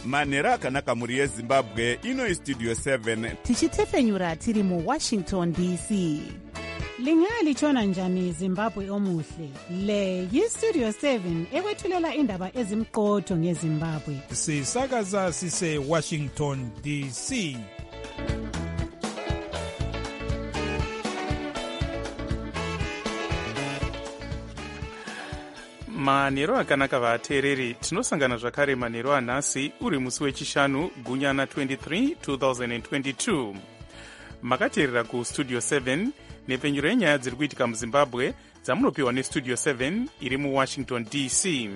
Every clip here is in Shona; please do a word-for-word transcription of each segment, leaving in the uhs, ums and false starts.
manhero akanaka mhuri yezimbabwe. Ino Studio seven tichitefenyura tiri muwashington D C. Lingalitshona njani Zimbabwe omuhle? Le yiStudio seven ekwethulela indaba ezimqotho ngeZimbabwe. Sisakaza sise Washington D C. manhero akanaka vateereri, tinosangana zvakare manhero anhasi uri musi wechishanu gunyana twenty-three twenty twenty-two. Makateerera kustudio seven nepfenyuro yenyaya dziri kuitika muzimbabwe dzamunopiwa nestudio seven iri muwashington D C.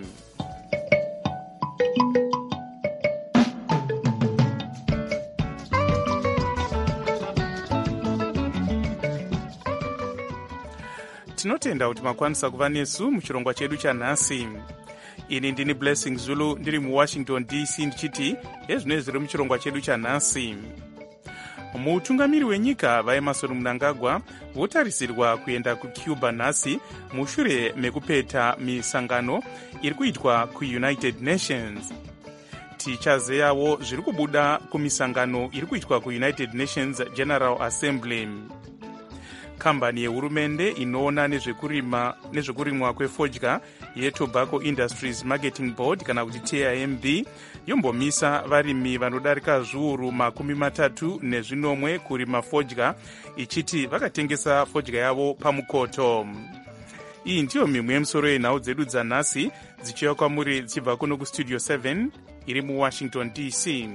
tinotenda kuti makwanisa kuva nesu muchirongwa chedu chanhasi. Ini ndini Blessing Zulu ndiri muwashington D C ndichiti ezvinoi zviri muchirongwa chedu chanhasi. Mutungamiri wenyika vaEmmerson Mnangagwa votarisirwa kuenda kuCuba nhasi mushure mekupeta misangano iri kuitwa kuUnited Nations. Tichazeyawo zviri kubuda kumisangano iri kuitwa kuUnited Nations General Assembly. Kambani yehurumende inoona nezvekurima nezvekurimwa kwefodya yeTobacco Industries Marketing Board kana kuti T I M B yombomisa varimi vanodarika zviuru makumi matatu nezvinomwe kurima fodya ichiti vakatengesa fodya yavo pamukoto. Iyi ndiyo mimwe yemisoro yenhau dzedu dzanhasi dzichiuya kwamuri dzichibva kuno kustudio seven iri muwashington D C.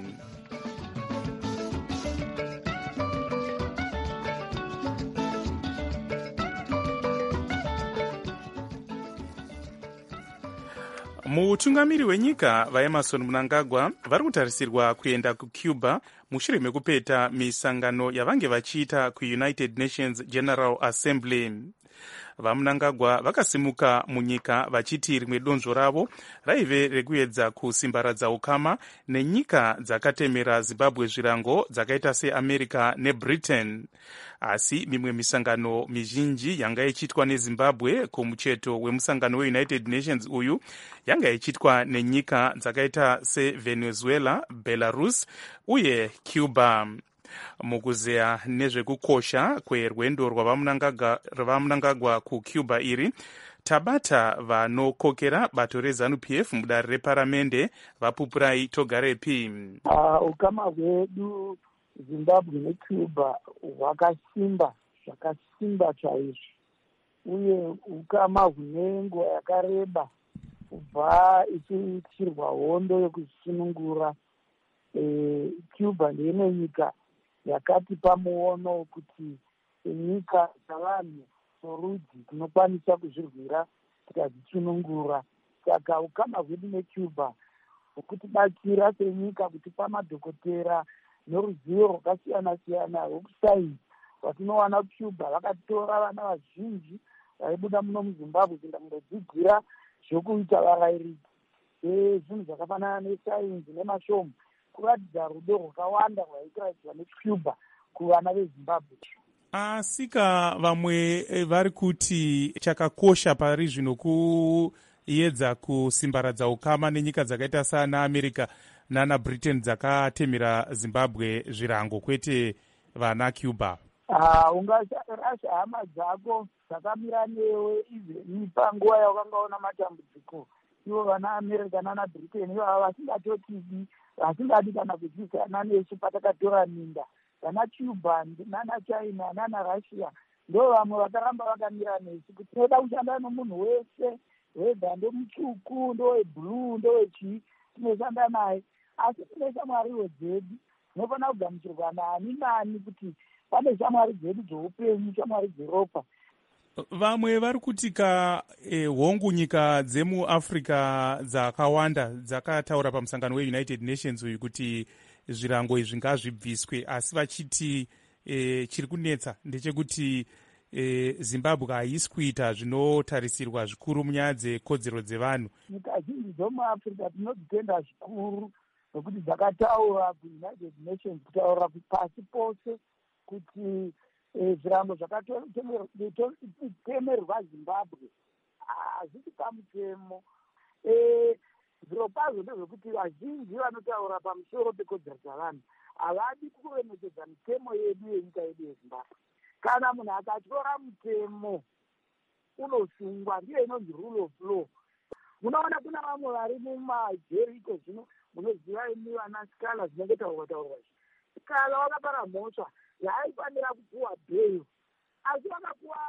Mutungamiri wenyika vaEmmerson Mnangagwa vari kutarisirwa kuenda kuCuba mushure mekupeta misangano yavange vachiita kuUnited Nations General Assembly. VaMnangagwa vakasimuka munyika vachiti rimwe donzvo ravo raive rekuedza kusimbaradza ukama nenyika dzakatemera Zimbabwe zvirango dzakaita seAmerica neBritain. Asi mimwe misangano mizhinji yanga ichiitwa neZimbabwe kumucheto wemusangano weUnited Nations uyu yanga ichiitwa nenyika dzakaita seVenezuela, Belarus uye Cuba. Mukuzeya nezvekukosha kwerwendo rwavaMnangagwa kuCuba iri, tabata vanokokera bato reZANU P F mudare reparamende. Vapupurai togarepi. Uh, ukama hwedu Zimbabwe neCuba hwakasimba, zvakasimba chaizvo, uye ukama hune nguva yakareba kubva ichiitirwa hondo yekusunungura. E, Cuba ndiyo nyika yakatipa muono kuti nyika dzavanhu sorudzi tinokwanisa kuzvirwira tikazvisunungura. Saka ukama hwedu neCuba hwokutibatsira senyika kutipa madhokotera noruzivo rwakasiyana siyana rwekusainzi rwatinowana kuCuba. Vakatora vana vazhinji vaibuda muno muZimbabwe kuenda kundodzidzira zvokuita varairidzi zvinhu zvakafanana nesainzi nemasvomhu, kuratidza rudo rwakawanda rwaitiradziwa neCuba kuvana veZimbabwe. Asika vamwe vari kuti chakakosha pari zvino kuedza kusimbaradza ukama nenyika dzakaita sana America nana Britain dzakatemera Zimbabwe zvirango, kwete vana Cuba. Ah, ungasarasha hama dzako dzakamira newe izveni panguva yawakangaona matambudziko. Ivo vana America nana Britain ivo vasingatotidi, vasingadi kana kudzidzana nesu patakatora minda. Vana Cuba nana China nana Russia ndo vamwe vakaramba vakamira nesu kuti tinoda kushanda nomunhu wese, whether ndomutsvuku, ndoweblue, ndowechii, tinoshanda naye. Asi tine shamwariwo dzedu dzinofanira kugamuchirwa nani nani, kuti pane shamwari dzedu dzoupenyu, shamwari dzeropa. Vamwe vari kutika eh, hongu nyika dzemuAfrica dzakawanda dzakataura pamusangano weUnited Nations uyu kuti zvirango izvi ngazvibviswe, asi vachiti eh, chiri kunetsa ndechekuti eh, Zimbabwe haisi kuita zvinotarisirwa zvikuru munyaya dzekodzero dzevanhu. Nyika zhinji dzomuAfrica tinodzitenda zvikuru nokuti dzakataura kuUnited Nations kutaura pasi pose kuti zvirango zvakatemerwa Zimbabwe hazvisi pamutemo. zviro kwazvo ndezvekuti vazhinji vanotaura pamusoro pekodzero dzavanhu havadi kuremekedza mitemo yedu yenyika yedu yezimbabwe. Kana munhu akatyora mutemo unosungwa, ndiyo inonzi rule of law. Munoona kuna vamwe vari mumajeri iko zvino, munoziva imi vana Sikala zvinenge taurwa taurwa. Sikala wakapara mhosva yaaifanira kupuwa bail, asi vakapuwa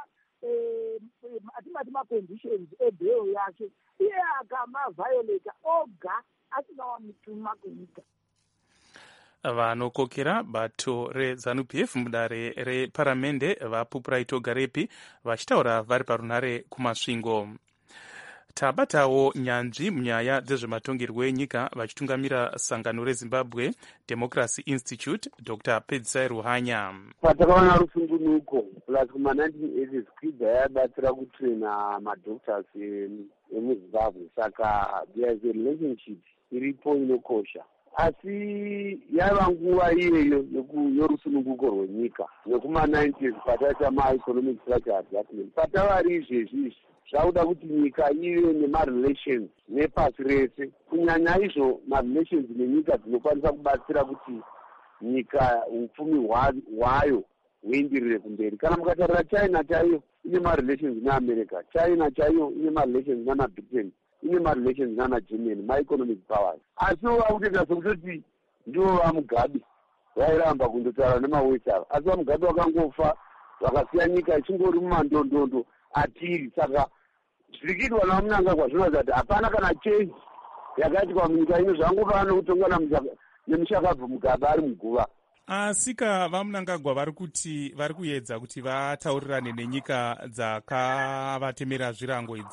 atimati maconditions ebail yake, iye akamaviolata oga asina mutuma kuita. Vanokokera bato reZANU-P F mudare reparamende vaPupuraito Garepi vachitaura vari parunare kumasvingo. Tabatawo nyanzvi munyaya dzezvematongerwo enyika vachitungamira sangano reZimbabwe Democracy Institute Doctor Pedzisai Ruhanya. Patakaona rusungunuko plus kuma nineteen eighties kwidza yabatsira kutrena madoctors emuZimbabwe, saka there is a relationship iripo inokosha. Asi yava nguva iyeyo yorusununguko rwenyika nekuma nineties pataita ma-economic structure adjustment. Patavari izvezvi zvakuda kuti nyika ive nema-relations nepasi rese. Kunyanya izvo ma-relations nenyika dzinokwanisa kubatsira kuti nyika upfumi hwayo huendirire kumberi. Kana mukatarira China chaiyo ine ma-relations neAmerica, China chaiyo ine ma-relations nanaBritain, ine ma-relations nanaGermany, ma-economic powers. Asi vakutoita sokutoti ndivo vamugabe vairamba kundotaura nemawest ava, asi vamugabe vakangofa vakasiya nyika ichingori mumandondondo atiri. Saka zviri kuitwa naMnangagwa zvinoratidza kuti hapana kana change yakaitika munyika ino, zvangova nokutongwa nemushakabvu mugabe ari muguva. Asika vaMnangagwa vari kuti vari kuedza kuti vataurirane nenyika dzakavatemera zvirango idzi,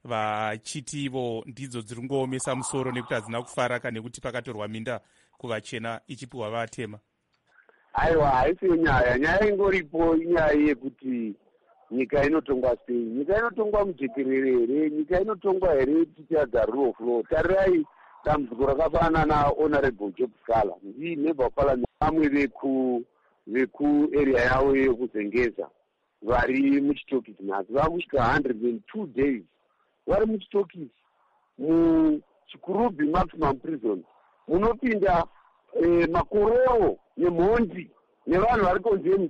vachitivo ndidzo dziri kungoomesa musoro nekuti hadzina kufara kana nekuti pakatorwa minda kuvachena ichipiwa vatema. Aiwa, haisiyo nyaya. Nyaya ingoripo inyaya yekuti nyika inotongwa sei. Nyika inotongwa mujekerere here, nyika inotongwa here tichiadza rule of law. Tarirai dambudziko rakafanana naHonorable Job Sikala, ndi member of parliament, vamwe veku vekuarea yavo yekuzengeza vari muchitokisi nhasi vakusvika one hundred and two days vari muchitokisi muchikurubhi maximum prison. Munopinda eh, makororo nemhondi nevanhu vari condemned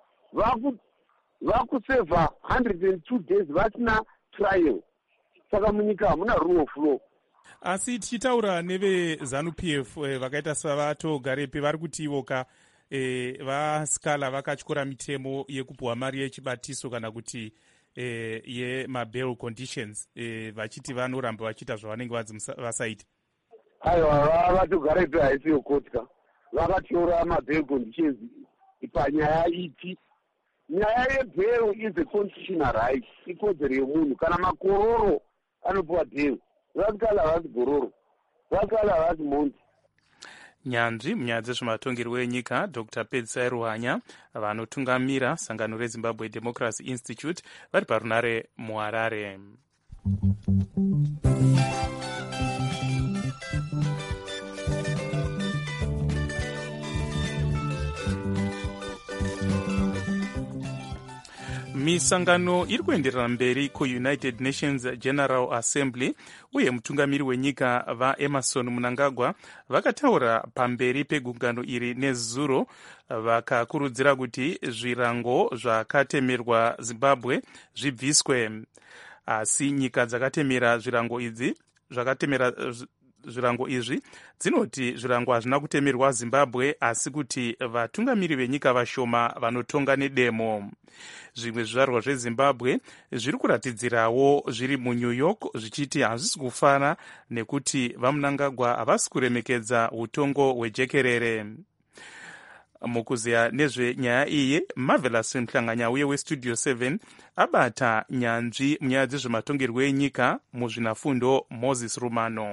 vakusevha one hundred and two days vasina trial. Saka munyika hamuna rule of law. Asi tichitaura neveZANU-P F vakaita savato Garepi vari kuti ivoka e, vaSikala vakatyora mitemo yekupuwa mari yechibatiso kana kuti e, yemabail conditions e, vachiti vanoramba vachiita zvavanenge vasaita. Aiwa, vato Garepi haisiyo kotya, vakatyora mabail conditions panyaya iti. Nyaya yebail is a constitutional right, ikodzero yemunhu. Kana makororo anopuwa bail, vasikala havasi gororo, vasikala havasi mondi. Nyanzvi munyaya dzezvematongerwo enyika Doctor Pedzisai Ruhanya vanotungamira sangano reZimbabwe Democracy Institute vari parunare muHarare. Misangano iri kuenderera mberi kuUnited Nations General Assembly uye mutungamiri wenyika vaEmerson Mnangagwa vakataura pamberi pegungano iri nezuro, vakakurudzira kuti zvirango zvakatemerwa Zimbabwe zvibviswe. Asi nyika dzakatemera zvirango idzi zvakatemera zvirango izvi dzinoti zvirango hazvina kutemerwa Zimbabwe, asi kuti vatungamiri venyika vashoma vanotonga nedemo. Zvimwe zvizvarwa zveZimbabwe zviri kuratidzirawo zviri muNew York zvichiti hazvisi kufana nekuti vaMnangagwa havasi kuremekedza utongo hwejekerere. Mukuziya nezvenyaya iyi, Marvelous Mhlanganya uye weStudio seven abata nyanzvi munyaya dzezvematongerwo enyika muzvinafundo Moses Rumano.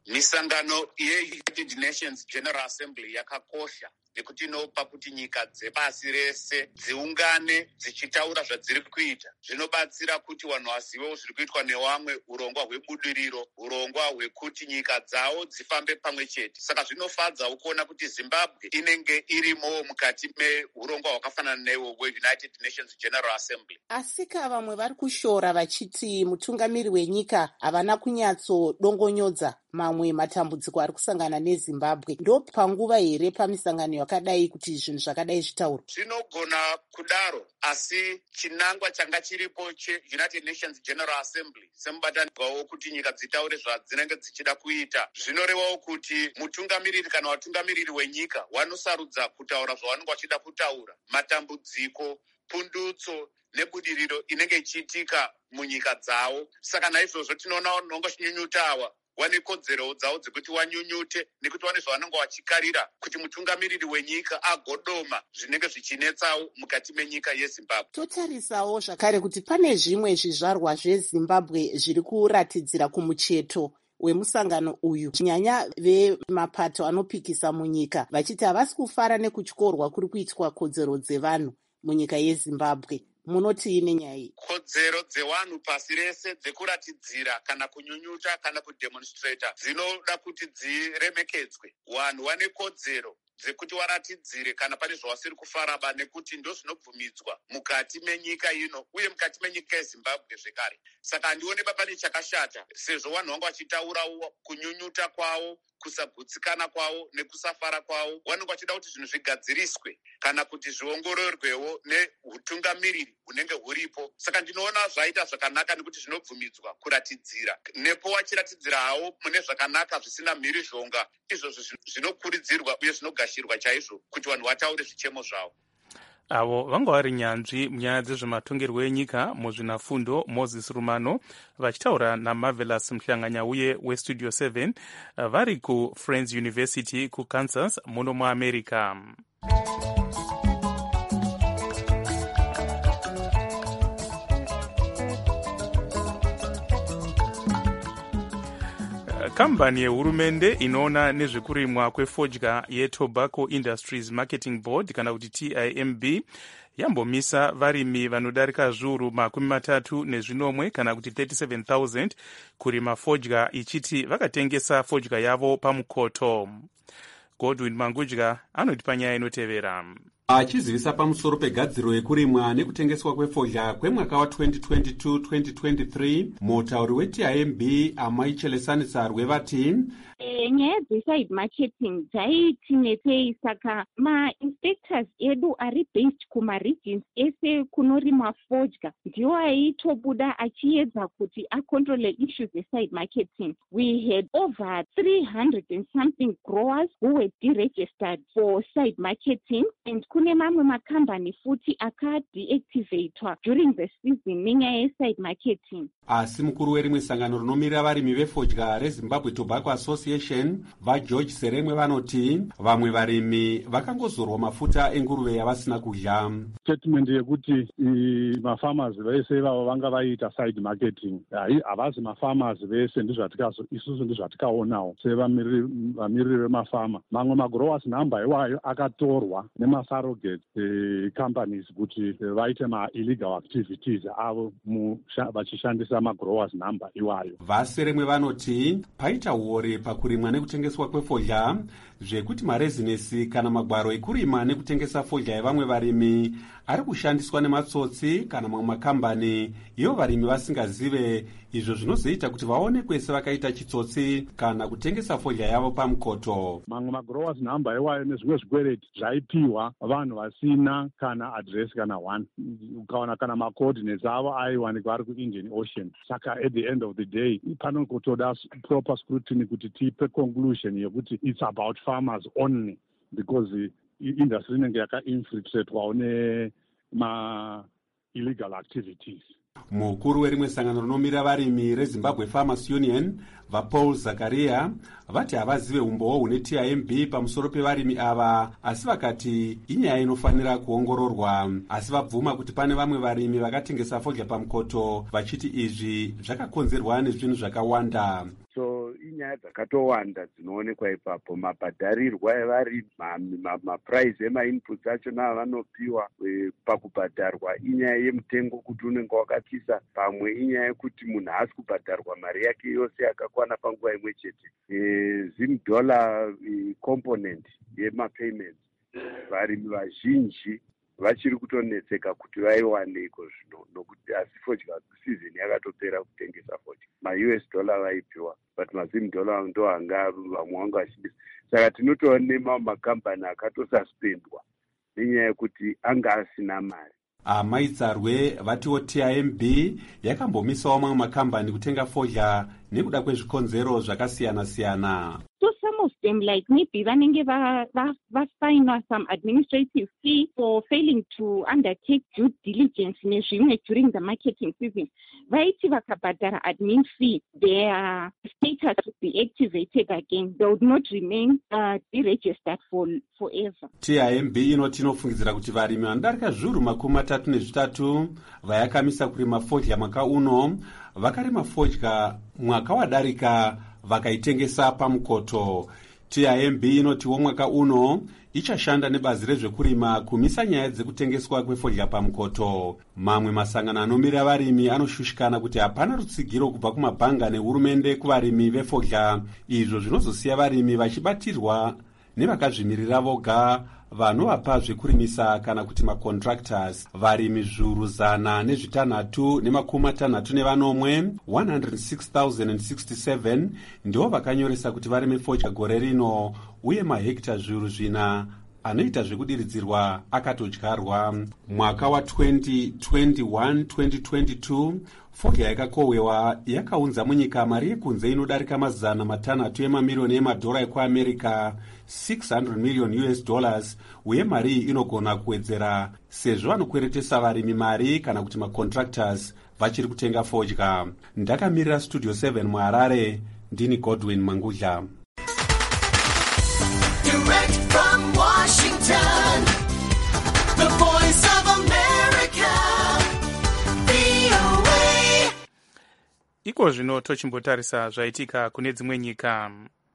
Misangano ye-United Nations General Assembly yakakosha nekuti inopa kuti nyika dzepasi rese dziungane dzichitaura zvadziri kuita. Zvinobatsira kuti vanhu vazivewo zviri kuitwa nevamwe, urongwa hwebudiriro, urongwa hwekuti nyika dzawo dzifambe pamwe chete. Saka zvinofadzawo kuona kuti Zimbabwe inenge irimo mukati meurongwa hwakafanana newo hwe-United Nations General Assembly. Asika vamwe vari kushora vachiti mutungamiri wenyika havana kunyatsodongonyodza mamwe matambudziko ari kusangana neZimbabwe. Ndo panguva here pamisangano yakadai kuti zvinhu zvakadai zvitaurwa? Zvinogona kudaro, asi chinangwa changa chiripo che-United Nations General Assembly semubatanidzwawo kuti nyika dzitaure zvadzinenge dzichida kuita. Zvinorevawo kuti mutungamiriri kana vatungamiriri wenyika vanosarudza kutaura zvavanenge vachida kutaura. Matambudziko, pundutso nebudiriro inenge ichiitika munyika dzawo. Saka naizvozvo tinoona vanonga chinyunyutawa wane kodzero dzawo dzekuti wanyunyute nekuti wane zvavanenge vachikarira kuti mutungamiriri wenyika agodoma zvinenge zvichinetsawo mukati menyika yeZimbabwe. Totarisawo zvakare kuti pane zvimwe zvizvarwa zveZimbabwe zviri kuratidzira kumucheto wemusangano uyu, nyanya vemapato anopikisa munyika vachiti havasi kufara nekutyorwa kuri kuitwa kodzero dzevanhu munyika yeZimbabwe. Munoti ine nyaya iyi? Kodzero dzevanhu pasi rese dzekuratidzira kana kunyunyuta kana kudemonstrata dzinoda kuti dziremekedzwe. Vanhu vane kodzero dzekuti varatidzire kana pane zvavasiri kufaraba nekuti ndo zvinobvumidzwa mukati menyika ino uye mukati menyika yeZimbabwe zvekare. Saka handione pane chakashata sezvo vanhu vanga vachitaura kunyunyuta kwavo, kusagutsikana kwavo nekusafara kwavo. Vanenge vachida kuti zvinhu zvigadziriswe kana kuti zviongororwewo neutungamiriri hunenge huripo. Saka ndinoona zvaita zvakanaka nekuti zvinobvumidzwa kuratidzira. Nepo vachiratidzira havo mune zvakanaka zvisina mhirizhonga, izvozvo zvinokurudzirwa uye zvinogashirwa chaizvo kuti vanhu vataure zvichemo zvavo. Avo vanga vari nyanzvi munyaya dzezvematongerwo enyika muzvinafundo Moses Rumano vachitaura naMarvelous Mhlanganya uye weStudio seven vari kuFriends University kuKansas muno muAmerica. Kambani yehurumende inoona nezvekurimwa kwefodya yeTobacco Industries Marketing Board kana kuti T I M B yambomisa varimi vanodarika zviuru makumi matatu nezvinomwe kana kuti thirty-seven thousand kurima fodya ichiti vakatengesa fodya yavo pamukoto. Godwin Mangudya anoti panyaya inotevera. Achizivisa pamusoro pegadziro yekurimwa nekutengeswa kwefodya kwemwaka wa twenty twenty-two twenty twenty-three, mutauri we-T I M B Amai Chelesanisa Rwevati nyaya dzeside marketing dzaitinetei, saka ma-inspectors edu ari based kuma-regions ese kunorimwa fodya ndiwo aitobuda achiedza kuti acontrole issues eside marketing. We had over three hundred and something growers who were deregistered for side marketing, and kune mamwe makambani futi akadeactivatwa during the season nenyaya yeside marketing. Asi mukuru werimwe sangano rinomirira varimi vefodya reZimbabwe Tobacco Association vaGeorge Seremwe vanoti vamwe varimi vakangozorwa mafuta enguruve yavasina kudya. Statement yekuti mafarmers vese vavo vanga vaita side marketing havazi mafarmers vese ndizvatikazo isusu ndizvatikaonawo sevamiriri vemafama. Mamwe magrowers number iwayo akatorwa nemasurrogate companies kuti vaite ma-illegal activities avo vachishandisa magrowers number iwayo. Vaseremwe vanoti paita uore pakurimwa nekutengeswa kwefodya zvekuti marezinesi kana magwaro ekurima nekutengesa fodya yevamwe varimi ari kushandiswa nematsotsi kana mamwe makambani ivo varimi vasingazive, izvo zvinozoita kuti vaonekwe sevakaita chitsotsi kana kutengesa fodya yavo pamukoto. Mamwe magrowers number iwayo nezvimwe zvikwereti zvaipiwa vanhu vasina kana address kana one, ukaona kana macoordinates avo aiwanikwa ari kuIndian Ocean. Saka at the end of the day panotoda proper scrutiny kuti tipe conclusion yekuti it's about farmers only, because the industry inenge yaka-infiltratwa nema-illegal activities. Mukuru werimwe sangano rinomirira varimi reZimbabwe Farmers Union vaPaul Zakaria vati havazive umbowo hune T I M B pamusoro pevarimi ava, asi vakati inyaya inofanira kuongororwa. Asi vabvuma kuti pane vamwe varimi vakatengesa fodya pamukoto vachiti izvi zvakakonzerwa nezvinhu zvakawanda. So inyaya dzakatowanda dzinoonekwa ipapo. Mabhadharirwa evarimi, mapuraizi emainputs achona avanopiwa pakubhadharwa, inyaya yemutengo kuti unenge wakatisa, pamwe inyaya yekuti munhu haasi kubhadharwa mari yake yose yakakwana panguva imwe chete. Zimudhola component yemapayments, varimi vazhinji vachiri kutonetseka kuti vaiwaneiko zvino, nokuti asi fodya season yakatopera kutengesa fodya. Ma-U S dollar vaipiwa, but mazim dollar ndo hanga vamwe vanga vachidisa. Saka tinotoona mamwe makambani akatosuspendwa nenyaya yekuti anga asina mari. Amaitsarwe vatiwo T I M B yakambomisawo mamwe makambani kutenga fodya nekuda kwezvikonzero zvakasiyana-siyana. So some of them, like maybe vanenge vafainwa some administrative fee for failing to undertake due diligence nezvimwe during the marketing season. Vaiti vakabhadhara admin fee, their status would be activated again. They would not remain uh, deregistered for forever. T I M B inoti inofungidzira kuti varimi vanodarika zviuru makumi matatu nezvitatu vayakamisa kurima fodya mwaka uno vakarima fodya mwaka wadarika vakaitengesa pamukoto. T I M B inotiwo mwaka uno ichashanda nebazi rezvekurima kumisa nyaya dzekutengeswa kwefodya pamukoto. Mamwe masangano anomirira varimi anoshushikana kuti hapana rutsigiro kubva kumabhanga nehurumende kuvarimi vefodya, izvo zvinozosiya varimi vachibatirwa nevakazvimirira voga vanovapa zvekurimisa kana kuti macontractors. Varimi zviuru zana nezvitanhatu nemakumi matanhatu nevanomwe one hundred six thousand sixty-seven ndivo vakanyoresa kuti varime fodya gore rino, uye mahekita zviuru zvina anoita zvekudiridzirwa akatodyarwa. Mwaka wa twenty twenty-one twenty twenty-two fodya yakakohwewa yakaunza munyika mari yekunze inodarika mazana matanhatu emamirioni emadhora ekuamerica six hundred million U S dollars, uye mari inogona kuwedzera sezvo vanokweretesa varimi mari kana kuti macontractors vachiri kutenga fodya. Ndakamirira Studio seven muHarare, ndini Godwin Mangudla. Direct from Washington, the voice of America, V O A. Iko zvino tochimbotarisa zvaitika kune dzimwe nyika.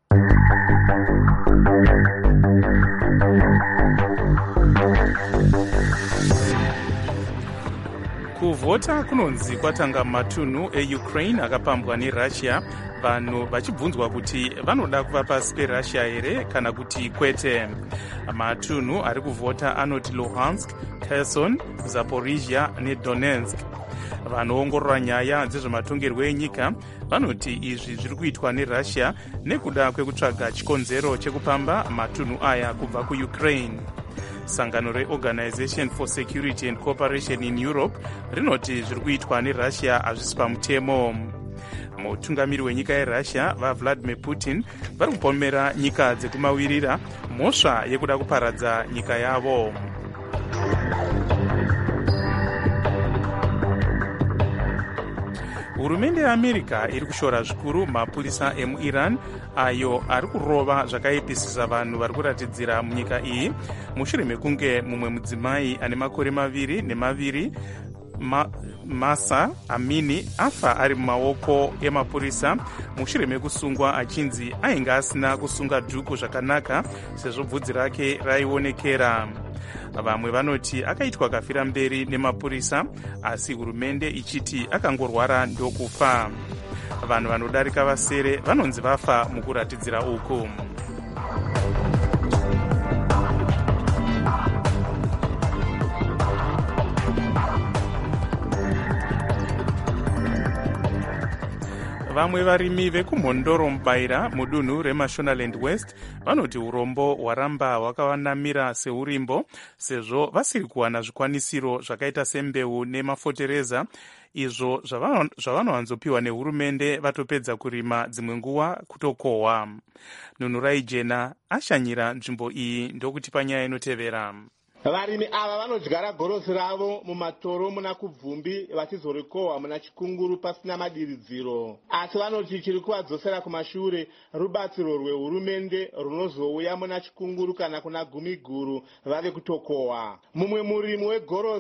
Kuvhota kunonzi kwatanga matunhu eUkraine akapambwa neRussia, vanhu vachibvunzwa kuti vanoda kuva pasi peRussia here kana kuti kwete. Matunhu ari kuvhota anoti Luhansk, Kherson, Zaporizhia neDonetsk. Vanoongorora nyaya dzezvematongerwo enyika vanoti izvi zviri kuitwa neRussia nekuda kwekutsvaga chikonzero chekupamba matunhu aya kubva kuUkraine. Sangano reOrganization for Security and Cooperation in Europe rinoti zviri kuitwa neRussia hazvisi pamutemo. Mutungamiri wenyika yeRussia vaVladimir Putin vari kupomera nyika dzekumavirira mhosva yekuda kuparadza nyika yavo. Hurumende yeAmerica iri kushora zvikuru mapurisa emuIran ayo ari kurova zvakaipisisa vanhu vari kuratidzira munyika iyi mushure mekunge mumwe mudzimai ane makore maviri nemaviri Ma, Masa Amini afa ari mumaoko emapurisa mushure mekusungwa achinzi ainge asina kusunga dhuku zvakanaka sezvo bvudzi rake raionekera. Vamwe vanoti akaitwa kafira mberi nemapurisa, asi hurumende ichiti akangorwara ndokufa. Vanhu vanodarika vasere vanonzi vafa mukuratidzira uku. Vamwe varimi vekumhondoro mubaira mudunhu reMashonaland West vanoti urombo hwaramba hwakavanamira seurimbo sezvo vasiri kuwana zvikwanisiro zvakaita sembeu nemafotereza, izvo zvavanowanzopiwa nehurumende vatopedza kurima dzimwe nguva kutokohwa. Nunurai Jena ashanyira nzvimbo iyi ndokuti panyaya inotevera. Varimi ava vanodyara gorosi ravo mumatoro muna kubvumbi vachizorikohwa muna chikunguru pasina madiridziro, asi vanoti chiri kuvadzosera kumashure rubatsiro rwehurumende runozouya muna chikunguru kana kuna gumiguru vave kutokohwa. Mumwe murimi wegorosi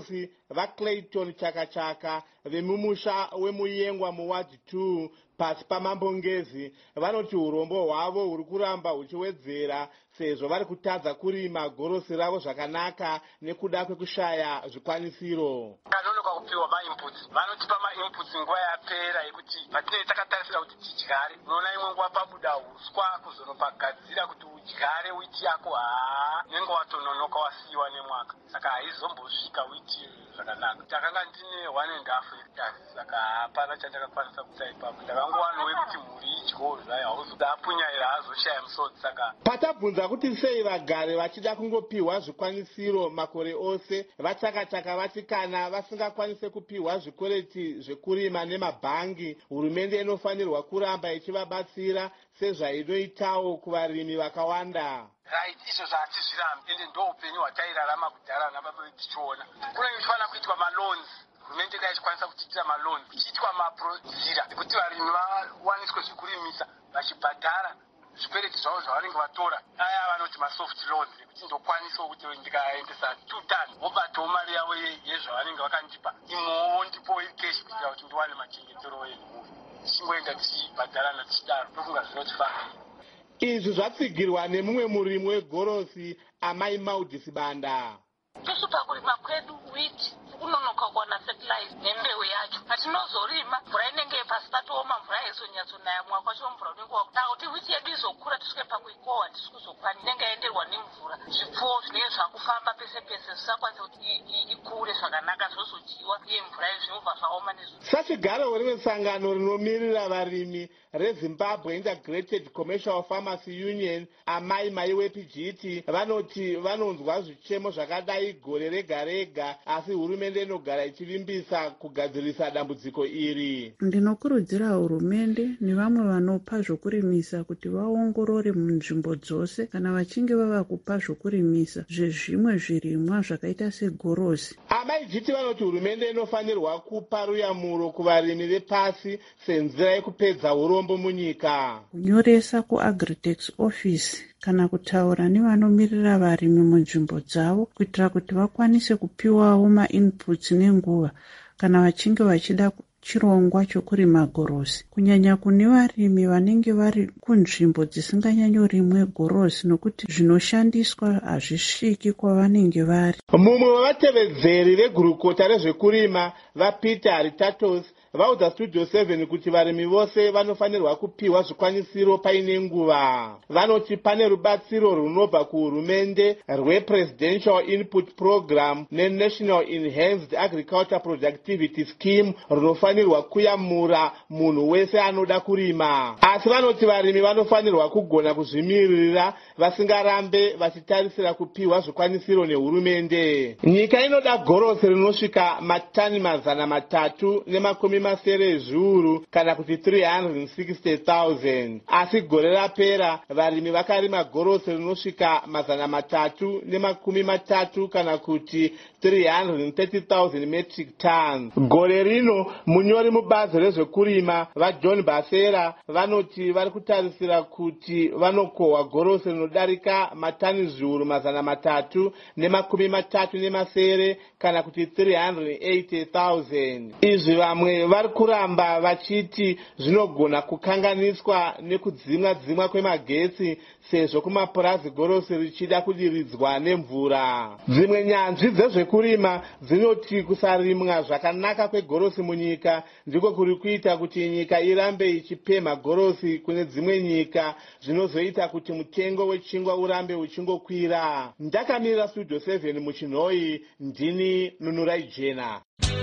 vaclayton chakachaka vemumusha wemuyengwa muwadi two pasi pamambongezi vanoti urombo hwavo huri kuramba huchiwedzera sezvo vari kutadza kurima gorosi ravo zvakanaka nekuda kwekushaya zvikwanisiro. Kanonoka kupiwa mainputs vanotipa mainputs nguva yapera yekuti patinenge takatarisira kuti tidyare unoona imwe nguva pabuda uswa kuzonopagadzira kuti udyare witi yako haa nenge watononoka wasiyiwa nemwaka saka haizombosvika witi zvakanaka. Takanga ndine one and half hectares saka hapana chandakakwanisa kuita ipapo ndakangowanowe kuti mhuri idyo zvai hauzodapunyaira hazoshaya musodzi saka patabvunza kuti sei vagari vachida kungopiwa zvikwanisiro makore ose vachakachaka vati kana vasingakwanise kupiwa zvikwereti zvekurima nemabhangi hurumende inofanirwa kuramba ichivabatsira sezvainoitawo kuvarimi vakawanda. right izvo zvatizvirambi ende ndo upenyu hwatairarama kudhara nababa vedu tichiona kunenge kuchifanira kuitwa malons hurumende dai ichikwanisa kutiitira malons kuchiitwa maprodhira ekuti varimi vawaniswe zvekurimisa vachibhadhara zvikwereti zvavo zvavanenge vatora aya vanoti masoft loans ekuti ndokwanisawo kuti ndikaendesa two ton vobatawo mari yavo yezvavanenge vakandipa imowo ndipo ikeshi kuitira kuti ndiwane machengetero enhuri tichingoenda tichibhadharana tichidaro tofunga zvinotifambira. Izvi zvatsigirwa nemumwe murimi wegorosi amai Maudisi Banda. Isu pakurima kwedu witi kunonoka kuwana fertilizer nembeu yacho patinozorima mvura inenge pasi patooma mvura haizonyatsonaya mwaka wacho mvura unenge wakutaa kuti witi yedu izokura tisvike pakuikohwa tisi kuzokwana inenge yaenderwa nemvura zvipfuwo zvinenge zvakufamba pese pese zvisakwanisa kuti ikure zvakanaka zvozodyiwa uye mvura zvinobva zvaoma nezvo. Sachigaro rimwe sangano rinomirira varimi reZimbabwe Integrated Commercial Farmers Union amai maiwepijiti vanoti vanonzwa zvichemo zvakadai gore rega rega asi hurumende inogara ichivimbisa kugadzirisa dambudziko iri. Ndinokurudzira hurumende nevamwe vanopa zvokurimisa kuti vaongorore munzvimbo dzose kana vachinge vava kupa zvokurimisa zvezvimwe zvirimwa zvakaita segorosi. Amai jiti vanoti hurumende inofanirwa kupa ruyamuro kuvarimi vepasi senzira yekupedza urombo munyika. Kunyoresa kuAgritex office kana kutaura nevanomirira varimi munzvimbo dzavo kuitira kuti vakwanise kupiwawo mainputs nenguva kana vachinge vachida chirongwa chokurima gorosi kunyanya kune varimi vanenge vari kunzvimbo dzisinganyanyorimwe gorosi nokuti zvinoshandiswa hazvisviki kwavanenge vari. Mumwe wavatevedzeri vegurukota rezvekurima vaPeter Haritatos vaudza Studio seven kuti varimi vose vanofanirwa kupiwa zvikwanisiro paine nguva. Vanoti pane rubatsiro runobva kuhurumende rwePresidential Input Program neNational Enhanced Agriculture Productivity Scheme runofanirwa kuyamura munhu wese anoda kurima. Asi vanoti varimi vanofanirwa kugona kuzvimirira vasingarambe vachitarisira kupiwa zvikwanisiro nehurumende. Nyika inoda gorosi rinosvika matani mazana matatu nemakumi masere ezviuru kana kuti three hundred sixty thousand. Asi gore rapera varimi vakarima gorosi rinosvika mazana matatu nemakumi matatu kana kuti three hundred thirty thousand metric tons. Gore rino munyori mubazi rezvekurima vaJohn Basera vanoti vari kutarisira kuti vanokohwa gorosi rinodarika matani zviuru mazana matatu nemakumi matatu nemasere kana kuti three hundred eighty thousand. Izvi vamwe vari kuramba vachiti zvinogona kukanganiswa nekudzimwa dzimwa kwemagetsi sezvo kumapurazi gorosi richida kudiridzwa nemvura. Dzimwe nyanzvi dzezvekurima dzinoti kusarimwa zvakanaka kwegorosi munyika ndiko kuri kuita kuti nyika irambe ichipemha gorosi kune dzimwe nyika zvinozoita kuti mutengo wechingwa urambe uchingokwira. Ndakamirira Studio seven muchinhoi ndini Nunurai Jena.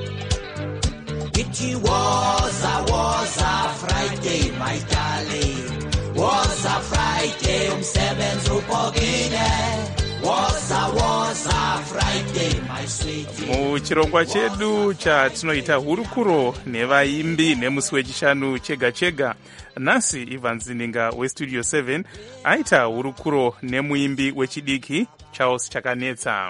It was a was a Friday, my darling. Was a Friday, umsebenzi upogile. Was a was a Friday, my sweetie. Muchirongwa chedu chatinoita hurukuro nevaimbi nemusi wechishanu chega chega. Nasi Ivan Zininga weStudio seven aita hurukuro nemuimbi wechidiki Charles Chakanetsa.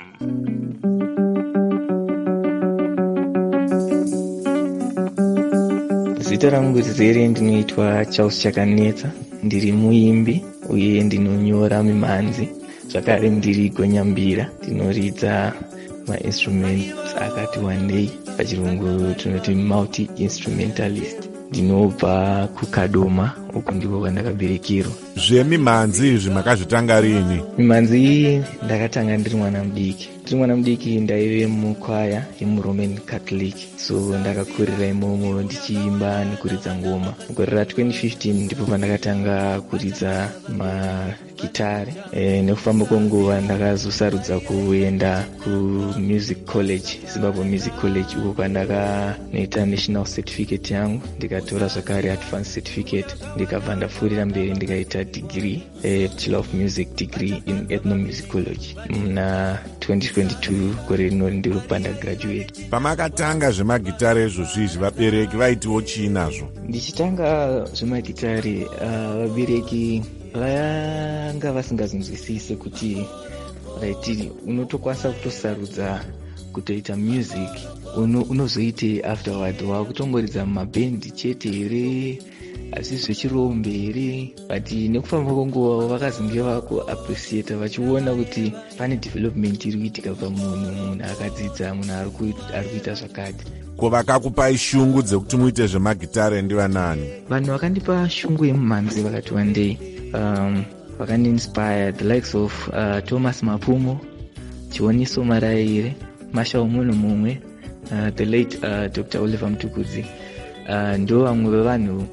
Zita rangu zere ndinoitwa Charles Chakanetsa, ndiri muimbi uye ndinonyora mimanzi, zvakare ndiri gonyambira, ndinoridza mainstruments akati wandei, pachirungu tinoti multi instrumentalist. Ndinobva kuKadoma, uko ndiko kwandakaberekirwa. Zvemimhanzi izvi makazvitanga rini? Mimhanzi iyi ndakatanga ndiri mwana mudiki. Ndiri mwana mudiki ndaive mukwaya yemuRoman Catholic, so ndakakurira imomo ndichiimba nekuridza ngoma. Mugore ra twenty fifteen ndipo pandakatanga kuridza magitare. E, nekufamba kwenguva ndakazosarudza kuenda kuMusic College, Zimbabwe Music College, uko kwandakanoita national certificate yangu, ndikatora zvakare advanced certificate, ndikabva ndapfuurira mberi ndikaita degree, eh, Bachelor of Music degree in ethnomusicology muna twenty twenty-two, gore rino ndiro panda graduate. Pamakatanga zvemagitare izvo zvizvi vabereki vaitiwo chii nazvo? Ndichitanga zvemagitare uh, vabereki vanga vasingazvinzwisise kuti vaiti unotokwanisa kutosarudza kutoita music uno unozoite afterward, wakutongoridza mumabhendi chete here asi zvechirombe here. But nekufamba kwenguva vakazinge vako appreciate vachiona kuti pane development iri kuitika pamunhu, munhu akadzidza, munhu ari kuita zvakati. Ko vakakupai shungu dzekuti muite zvemagitare ndivanani? Vanhu vakandipa shungu yemumhanzi vakati wandei, um, vakandinspire the likes of uh, Thomas Mapumo, Chioniso Maraire, Masha Omunhu mumwe, uh, the late uh, Doctor Oliver Mtukudzi. Uh, ndo vamwe vevanhu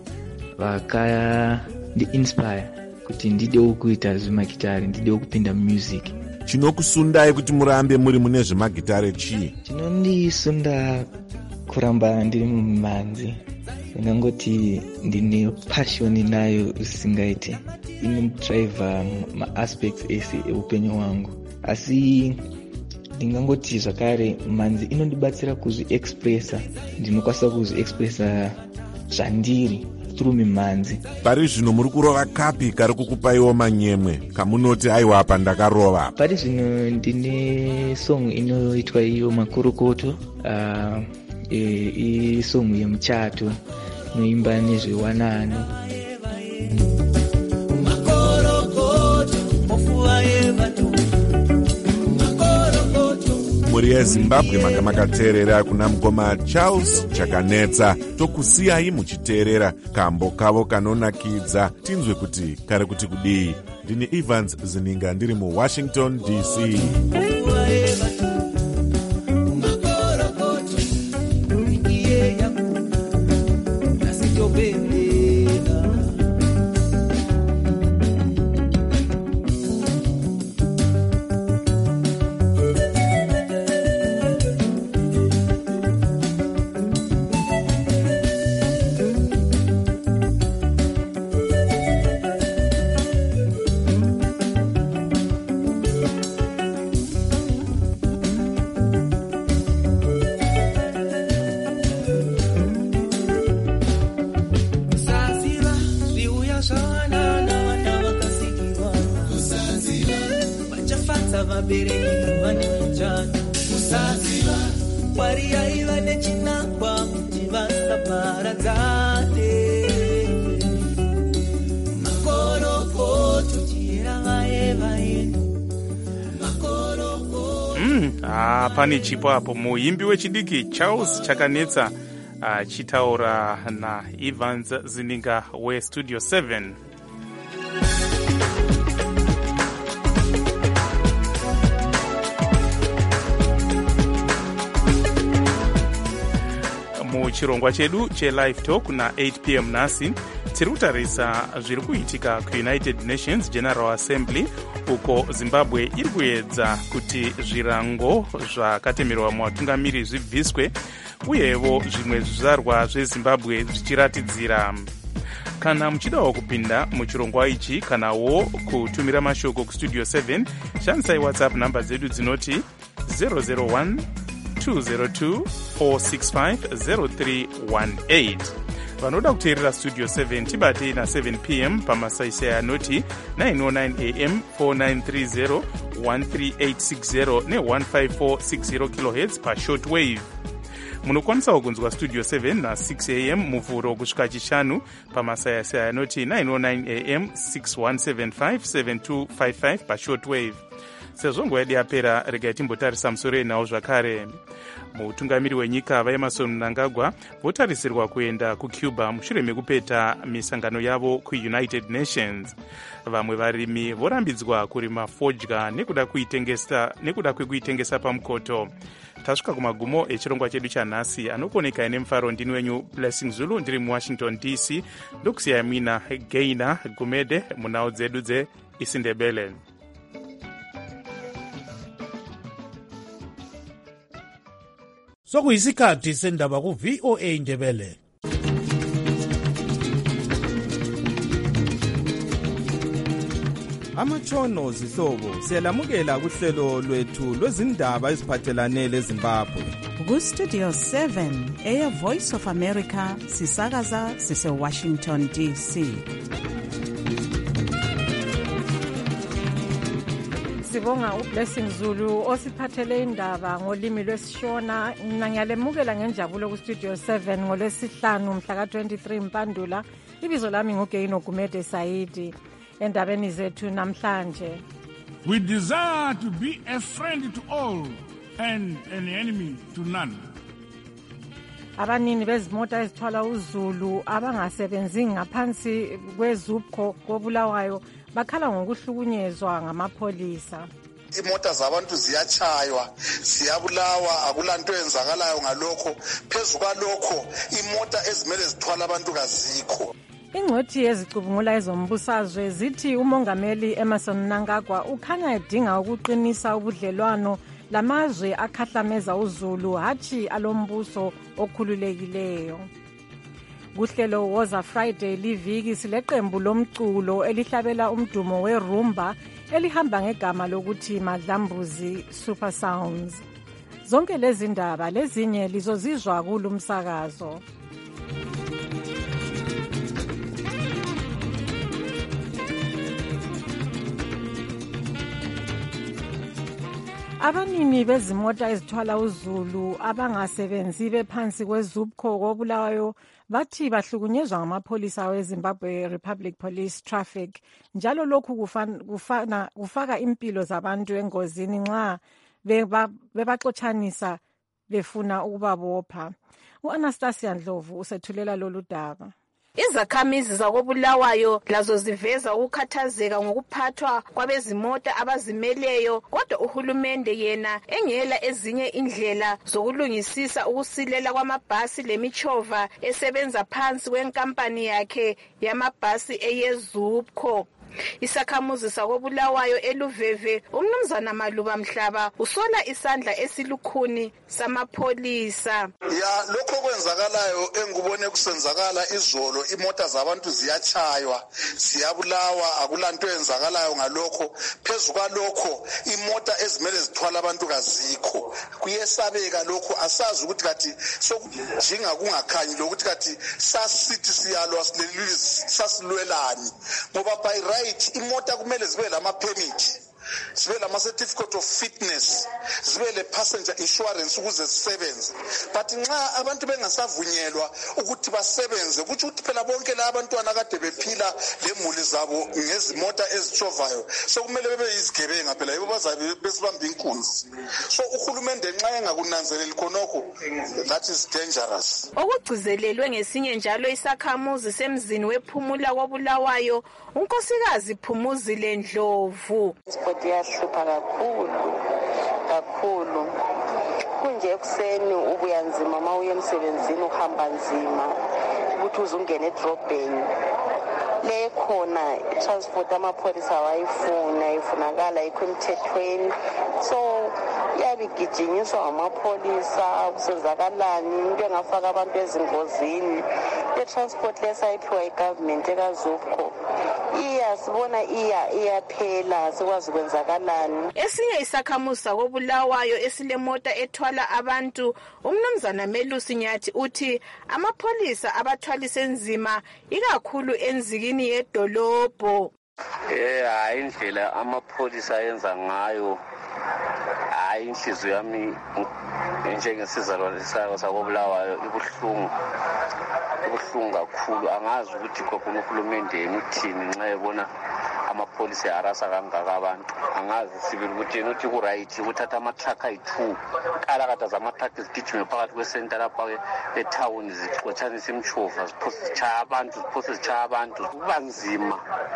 vakandi-inspire kuti ndidewo kuita zvemagitare, ndidewo kupinda music. Chinokusundai kuti murambe muri mune zvemagitare chii? Chinondisunda kuramba ndiri mumhanzi, ndingangoti ndine passion nayo isingaite, inodriver ma-aspects ese eupenyu hwangu. Asi ndingangoti zvakare mhanzi inondibatsira kuzvi-expressa, ndinokwanisa kuzvi-expressa zvandiri through mimhanzi. Pari zvino muri kurova kapi kari kukupaiwo manyemwe kamunoti aiwa apa ndakarova? Pari zvino ndine song inoitwa iyo Makorokoto, uh, e, i song yemuchato inoimba nezvewanano. Muri yeZimbabwe manga makateerera kuna mukoma Charles Chakanetsa. Tokusiyai muchiteerera kambo kavo kanonakidza, tinzwe kuti kari kuti kudii. Ndini Evans Zininga ndiri muWashington D C. Ah, pane chipo apo muimbi wechidiki Charles Chakanetsa achitaura uh, na Evans Zininga weStudio seven. Muchirongwa chedu cheLive Talk na eight p m nasi tiri kutarisa zviri kuitika kuUnited Nations General Assembly, uko Zimbabwe iri kuedza kuti zvirango zvakatemerwa muvatungamiri zvibviswe uyewo zvimwe zvizvarwa zveZimbabwe zvichiratidzira. Kana muchidawo kupinda muchirongwa ichi kanawo kutumira mashoko kuStudio seven, shandisai WhatsApp namba dzedu dzinoti zero zero one two zero two four six five zero three one eight. Vanoda kuteerera Studio seven tibate na seven p m pamasaisai anoti nine oh nine a m four nine three zero one three eight six zero ne one five four six zero kilohertz pa shortwave. Munokwanisa kunzwa Studio seven na six a m muvhuro kusvika chishanu pamasaisai anoti nine oh nine a m six one seven five seven two five five pa shortwave. sezvo nguva yedu yapera regai timbotarisa musoro enhau zvakare. Mutungamiri wenyika vaemerson mnangagwa votarisirwa kuenda kucuba mushure mekupeta misangano yavo kuunited nations. Vamwe varimi vorambidzwa kurima fodya nekuda kuitengesa nekuda kwekuitengesa pamukoto. Tasvika kumagumo echirongwa chedu chanhasi. Anokoneka ine mufaro ndini wenyu Blessing Zulu, ndiri muwashington D C, ndokusiyai mwina Gaina Gumede munhau dzedu dzeIsindebele. Sokuyisikhathi sendaba ku-V O A Ndebele. Amatshono zihlobo siyalamukela kuhlelo lwethu lwezindaba eziphathelane leZimbabwe. Ku-Studio seven eya Voice of America sisakaza sise-Washington D C. Sibonga uBlessing Zulu osiphathele indaba ngolimi lwesishona. Ngiyalemukela ngenjabulo ku-Studio seven ngolwesihlanu mhla ka twenty-three Mpandula. Ibizo lami nguGeino Gumede Saidi. Endabeni zethu namhlanje. We desire to be a friend to all and an enemy to none. Abanini bezimota ezithwala uZulu abangasebenzi ngaphansi kwezupho kobulawayo bakhala ngokuhlukunyezwa ngamapholisa. Imota zabantu ziyachaywa, siyabulawa, akulanto yenzakalayo ngalokho. Phezu kwalokho imota ezimele zithwala abantu kazikho. Ingcwethi yezicubungula ezombusazwe zithi umongameli Emmerson Mnangagwa ukhanya edinga ukuqinisa ubudlelwano lamazwe akhahlameza uZulu hathi alombuso okhululekileyo. Kuhlelo Woza Friday liviki sileqembu lomculo elihlabela umdumo werumba elihamba ngegama lokuthi Madlambuzi Super Sounds. Zonke lezi ndaba lezinye lizozizwa kulumsakazo. Abanini bezimota ezithwala uZulu abangasebenzi bephansi kwezupho kobulawayo bathi bahlukunyezwa ngamapholisa weZimbabwe Republic Police Traffic. Njalo lokhu kufana, kufana, kufaka impilo zabantu engozini nxa bebaxotshanisa befuna ukubabopha. U-Anastasia Ndlovu usethulela lolu daba. Izakhamizi zakobulawayo lazo ziveza ukukhathazeka ngokuphathwa kwabezimota abazimeleyo, kodwa uhulumende yena engela ezinye indlela zokulungisisa ukusilela kwamabhasi lemichova esebenza phansi kwenkampani yakhe yamabhasi eyeZupco. Isakhamuzi sakobulawayo eLuveve umnumzana Maluba Mhlaba usola isandla esilukhuni samapholisa. Ya lokho kwenzakalayo engubone kusenzakala izolo, imota zabantu ziyachaywa, siyabulawa, akulanto yenzakalayo ngalokho. Phezu kwalokho imota ezimele zithwala abantu kazikho. Kuyesabeka lokho, asazi ukuthi kathi sokujinga kungakhanyi lokuthi kathi sasithi siyalwa sasilwelani, ngoba by right imota kumele zibe lama permit, zibe lama certificate of fitness, zibe le passenger insurance ukuze zisebenze. But nxa abantu bengasavunyelwa ukuthi basebenze, kuthi ukuthi phela bonke la abantwana kade bephila lemuli zabo ngezimota ezichovayo, so kumele bebe yizigebenga phela yibo bazabe besibamba inkunzi. So uhulumende nxa engakunanzeleli khonokho, that is dangerous. Okugcizelelwe ngesinye njalo isakhamuzi semzini wephumula kobulawayo unkosikazi Phumuzile Ndlovu. Yahlupha kakhulu kakhulu kunje ekuseni ubuya nzima uma uye emsebenzini uhamba nzima ukuthi uzungene edrobheni le khona transport amapholisa wayifuna ifunakala ikho emthethweni, so yabigijinyiswa amapholisa kusenzakalani into engafaka abantu ezingozini. The transport lesayiphiwa igovernment ekaZupco iya sibona iya iyaphela sikwazi kwenzakalani. Esinye isakhamuzi sakobulawayo esilemota ethwala abantu umnumzana Melusi Nyathi uthi amapholisa abathwalise nzima ikakhulu enzikini yedolobho. Eh hayi indlela amapholisa ayenza ngayo, hayi inhliziyo yami njengesizalwane sakobulawayo ibuhlungu ibuhlungu kakhulu. Angazi ukuthi khona uhulumende uthini nxa ebona amapholisa eharasa kangaka abantu angazi sibili ukuthi yena uthi ku-right ukuthatha amatraka ayi-two kalakataza amatraka zigijime phakathi kwesenta lapha ethawuni zixotshanisa imishova ziphose zitshaya abantu ziphose zitshaya abantu kuba nzima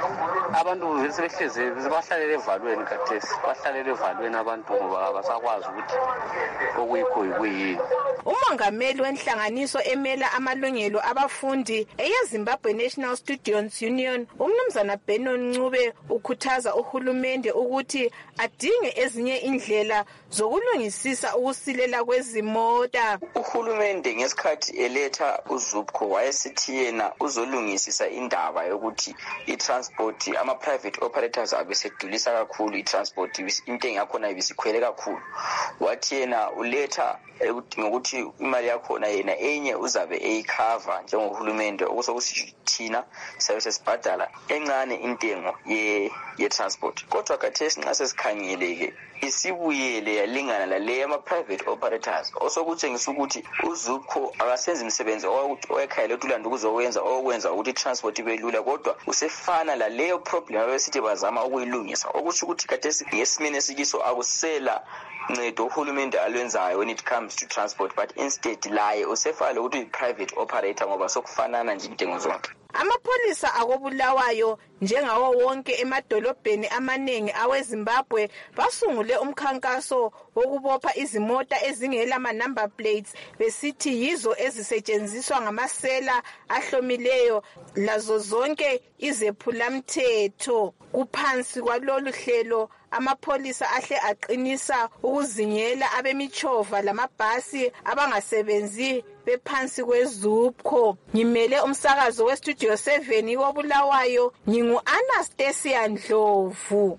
abantu sebehlezi bahlalele evalweni kathesi bahlalele evalweni abantu ngoba abasakwazi ukuthi okuyikho yikuyini. Umongameli wenhlanganiso emela amalungelo abafundi eyeZimbabwe National Students Union umnumzana Benon Ncube ukhuthaza uhulumende ukuthi adinge ezinye indlela zokulungisisa ukusilela kwezimota. Uhulumende ngesikhathi eletha uZupco wayesithi yena uzolungisisa indaba yokuthi i-transport ama-private operators abesedulisa kakhulu i-transport intengo yakhona ibisikhwele kakhulu. Wathi yena uletha ngokuthi imali yakhona yena enye uzabe eyikhava njengohulumende okusokusithi thina sabe sesibhadala encane intengo ye ye transport. Kodwa khathesi nxa sesikhangeleke isibuyele yalingana lale ama-private operators osokutshengisa ukuthi uZupco akasenzi imisebenzi owekhayela utulanda ukuzowenza okwenza ukuthi i-transport ibe lula, kodwa usefana laleyo problem abesithi bazama ukuyilungisa okusho ukuthi khathesi ngesimene sikiso akusela ncedo uhulumende alwenzayo when it comes to transport, but instead laye usefale ukuthi i-private operator ngoba sokufanana nje intengo zonke. Amapholisa akobulawayo njengawo wonke emadolobheni amaningi aweZimbabwe basungule umkhankaso wokubopha izimota ezingela ama number plates besithi yizo ezisetshenziswa ngamasela ahlomileyo lazo zonke izephulamthetho. Kuphansi kwalolu hlelo amapholisa ahle aqinisa ukuzingela abemichova lamabhasi abangasebenzi bephansi kweZupco. Ngimele umsakazo weStudio seven wobulawayo ngingu Anastasia Ndlovu.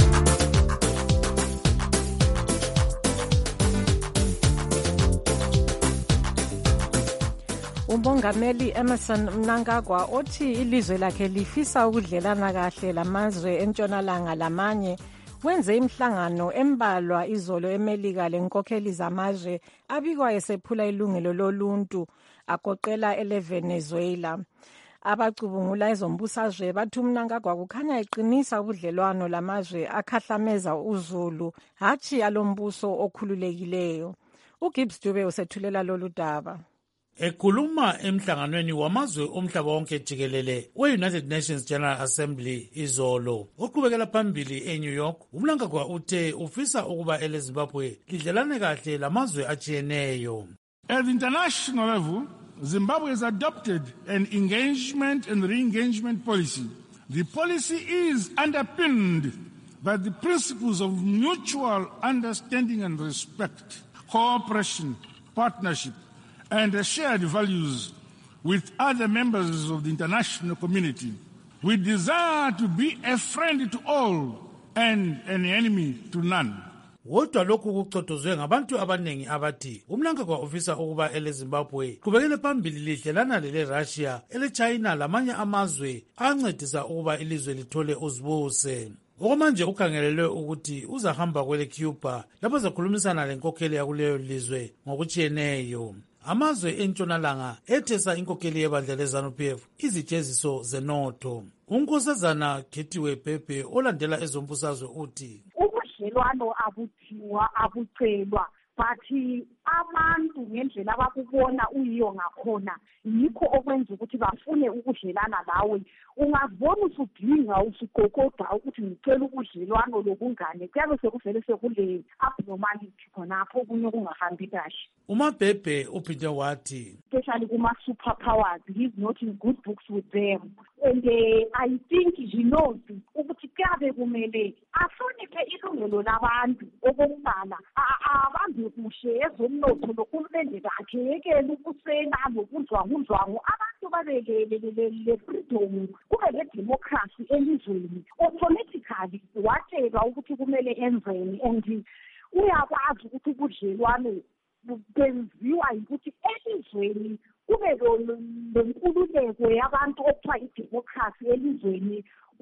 Umongameli Emmerson Mnangagwa othi ilizwe lakhe lifisa ukudlelana kahle lamazwe entshonalanga lamanye wenze imhlangano embalwa izolo eMelika lenkokheli zamazwe abikwa esephula ilungelo loluntu agoqela eleVenezuela. Abacubungula ezombusazwe bathi uMnangagwa kukhanya eqinisa ubudlelwano lamazwe akhahlameza uzulu hatshi alombuso okhululekileyo. uGibbs Dube usethulela lolu daba. Ekhuluma emhlanganweni wamazwe omhlaba wonke jikelele we-United Nations General Assembly izolo oqhubekela phambili eNew York, uMnangagwa uthe ufisa ukuba eleZimbabwe lidlelane kahle lamazwe atshiyeneyo. At the international level, Zimbabwe has adopted an engagement and re-engagement policy. The policy is underpinned by the principles of mutual understanding and respect, cooperation, partnership, and shared values with other members of the international community. We desire to be a friend to all and an enemy to none. Wodwa lokhu kucotozwe ngabantu abanengi abathi uMnangagwa ufisa ukuba eleZimbabwe qhubekele phambili lidlelana lele-Russia, ele-China lamanye amazwe ancedisa ukuba ilizwe lithole uzibuse. Okwamanje ukhangelelwe ukuthi uzahamba kwele Cuba lapho azakhulumisana lenkokheli yakuleyo lizwe ngokutshiyeneyo. Amazwe entshonalanga ethesa inkokheli yebandla leZANU-P F izijeziso zenotho. Unkosazana Khethiwe Pepe olandela ezombusazwe uthi ubudlelwano abuthiwa abucelwa bathi abantu ngendlela abakubona uyiyo ngakhona yikho okwenza ukuthi bafune ukudlelana lawe. Ungazibona usudinga usugogoda ukuthi ngicela ubudlelwano lobungane kuyabe sekuvele sekule abnormality khonapho okunye okungahambi kahle. uMabhebhe uphinde wathi especially kuma-super powers, he's not in good books with them, and uh, I think he knows ukuthi kuyabe kumele ahloniphe ilungelo labantu okokuqala abambe kuhle ezomnotho nohulumende bakhe yekele ukusena nokudlwangudlwangu abantu babekele le-freedom kube le-democracy elizweni. Automatically watshelwa ukuthi kumele enzeni, and uyakwazi ukuthi ubudlelwano benziwa ukuthi elizweni kube lenkululeko yabantu okuthiwa idemocracy elizweni,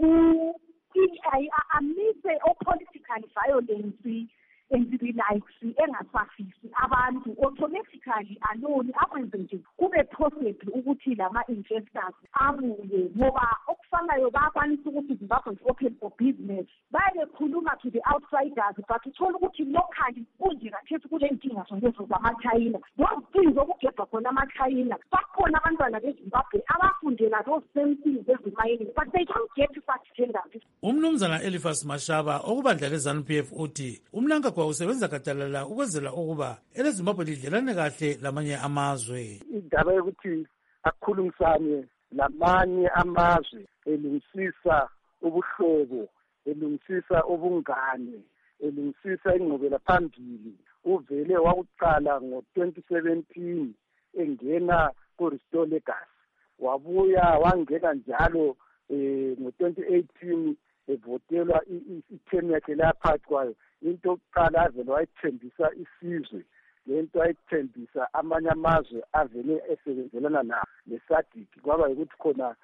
amise o-political violence and the likes engasafisi abantu automatically alone akwenze nje kube possible ukuthi lama-investors abuye ngoba abafanayo bayakwanisa ukuthi Zimbabwe is open for business. Bayekhuluma to the outsiders, but uthola ukuthi locally kunje kathesi kule nkinga zonkezo zama-China. Those things zokugebha khona ama-China, bakhona abantwana beZimbabwe abafundela those same things ezimayini, but they don't get such tenders. Umnumzana Eliphas Mashaba okubandla le-ZANU P F uthi umnankagwa usebenza gadalala ukwenzela ukuba eleZimbabwe lidlelane kahle lamanye amazwe. Indaba yokuthi akhulumisane lamanye amazwe elungisisa ubuhlobo, elungisisa ubungane, elungisisa ingqubela phambili, uvele wakuqala ngo twenty seventeen engena ku-Restore Legacy, wabuya wangena njalo eh ngo twenty eighteen evotelwa i-term yakhe laphathi kwayo. Into yokuqala avele wayithembisa isizwe, lento ayithembisa amanye amazwe avele esebenzelana na leSADC, kwaba ukuthi khona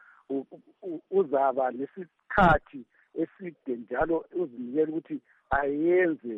uzaba lesikhathi eside njalo uzinikela ukuthi ayenze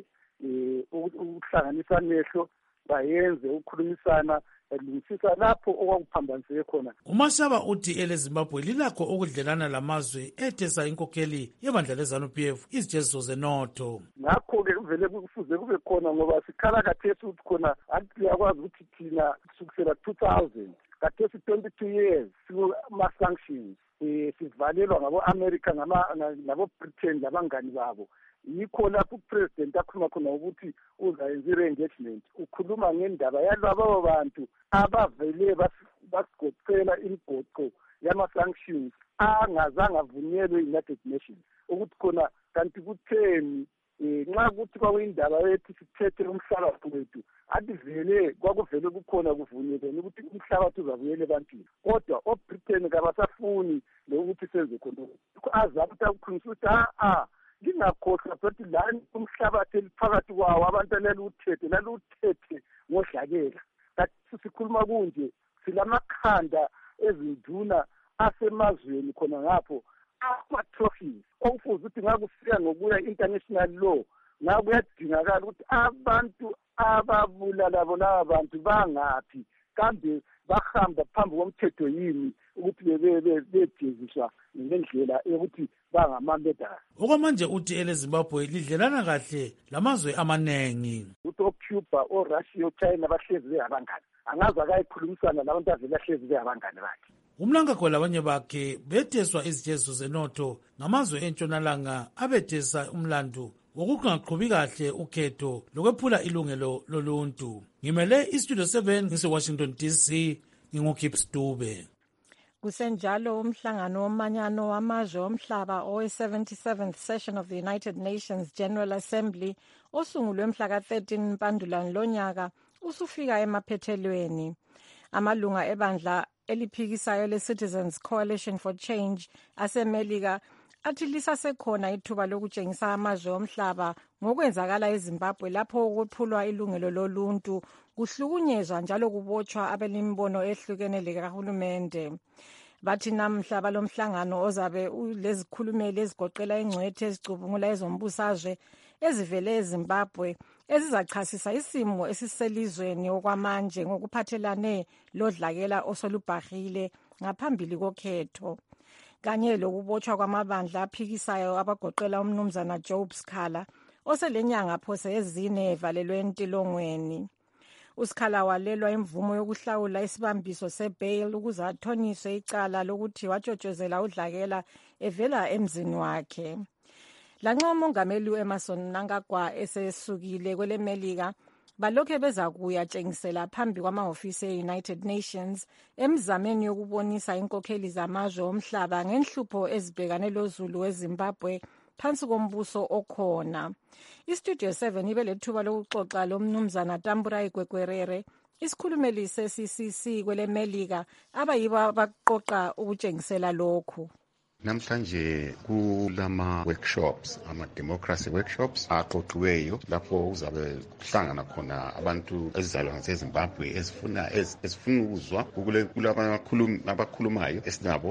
ukuhlanganisa amehlo, bayenze ukukhulumisana, elungisisa lapho okwakuphambaniseke khona. uMashaba uthi eleZimbabwe lilakho ukudlelana lamazwe ethesa inkokheli yebandla le-ZANU P F izijeziso zenotho. Ngakho-ke kuvele kufuze kube khona ngoba sikhala kathesi ukuthi khona akuyakwazi ukuthi thina kusukisela two thousand kathesi twenty-two years sikuma-sanctions, um sivalelwa ngabo-America nabo-Britain labangani babo. Yikho lapho upresident akhuluma khona ukuthi uzayenza i-re-engagement, ukhuluma ngendaba yalabo bantu abavele basigoqela imigoqo yama-sanctions angazange avunyelwe i-United Nations, ukuthi khona kanti kutheni nxa kuthi kwakuyindaba yethu sithethe umhlabathi wethu athi vele kwakuvele kukhona kuvunyelweni ukuthi umhlabathi uzabuyela ebantwini, kodwa o-Britain kabasafuni lokuthi senze khona azama ukuthi akukhulunyisa ukuthi a-a ngingakhohlwa futhi lani umhlabathi eliphakathi kwawo abantu laluthethe laluthethe ngodlakela. Kathi sikhuluma kunje silamakhanda ezinduna asemazweni khona ngapho ama-trophies okufuze ukuthi ngakufika ngokuya international law, ngakuyadingakala ukuthi abantu ababulala bona abantu bangaphi, kambe bahamba phambi komthetho yini ukuthi bejeziswa ngendlela yokuthi bangamamedala. Okwamanje uthi eleZimbabwe lidlelana kahle lamazwe amanengi. Ukuthi oCuba, oRussia, oChina bahlezi beyabangani, angazi akayikhulumisana labantu avele ahlezi beyabangani bakhe. Umnankagwa labanye bakhe betheswa izijeziso zenotho ngamazwe entshonalanga abethesa umlandu wokungaqhubi kahle ukhetho lokwephula ilungelo loluntu. Ngimele iStudio seven ngise-Washington D C, nginguKips Dube. Kusenjalo umhlangano womanyano wamazwe omhlaba owe-seventy-seventh session of the United Nations General Assembly osungulwe mhla ka-thirteen Mpandulane lonyaka usufika emaphethelweni. Amalunga ebandla eliphikisayo le-Citizens Coalition for Change aseMelika athi lisasekhona ithuba lokutshengisa amazwe omhlaba ngokwenzakala eZimbabwe lapho ukwephulwa ilungelo loluntu kuhlukunyezwa njalo kubotshwa abelimbono ehlukene likahulumende. Bathi namhla balomhlangano ozabe ulezikhulumeli ezigoqela ingcwethe ezicubungula ezombusazwe ezivele eZimbabwe ezizachasisa isimo esiselizweni okwamanje ngokuphathelane lodlakela osolubhahile ngaphambili kokhetho, kanye lokubotshwa kwamabandla aphikisayo abagoqela umnumzana Job Sikhala oselenyanga phose ezine evalelwe entilongweni. uSikhala walelwa imvumo yokuhlawula isibambiso sebail ukuze athoniswe icala lokuthi watshotshozela udlakela evela emzini wakhe. Lanxa umongameli u-Emmerson Mnangagwa esesukile kweleMelika balokhe beza kuyatshengisela phambi kwamahofisi e-United Nations emzameni yokubonisa inkokheli zamazwe omhlaba ngenhlupho ezibhekane lozulu weZimbabwe phansi kombuso okhona. iStudio seven ibe lethuba lokuxoxa lomnumzana Tamburai Gwegwerere, isikhulumeli se-C C C kweleMelika abayibo abaqoqa ukutshengisela lokhu. Namhlanje kulama workshops, ama democracy workshops aqoqiweyo lapho uzabe kuhlangana khona abantu ezizalwa ngaseZimbabwe ezifuna ezifuna ukuzwa kulabakhulumi abakhulumayo esinabo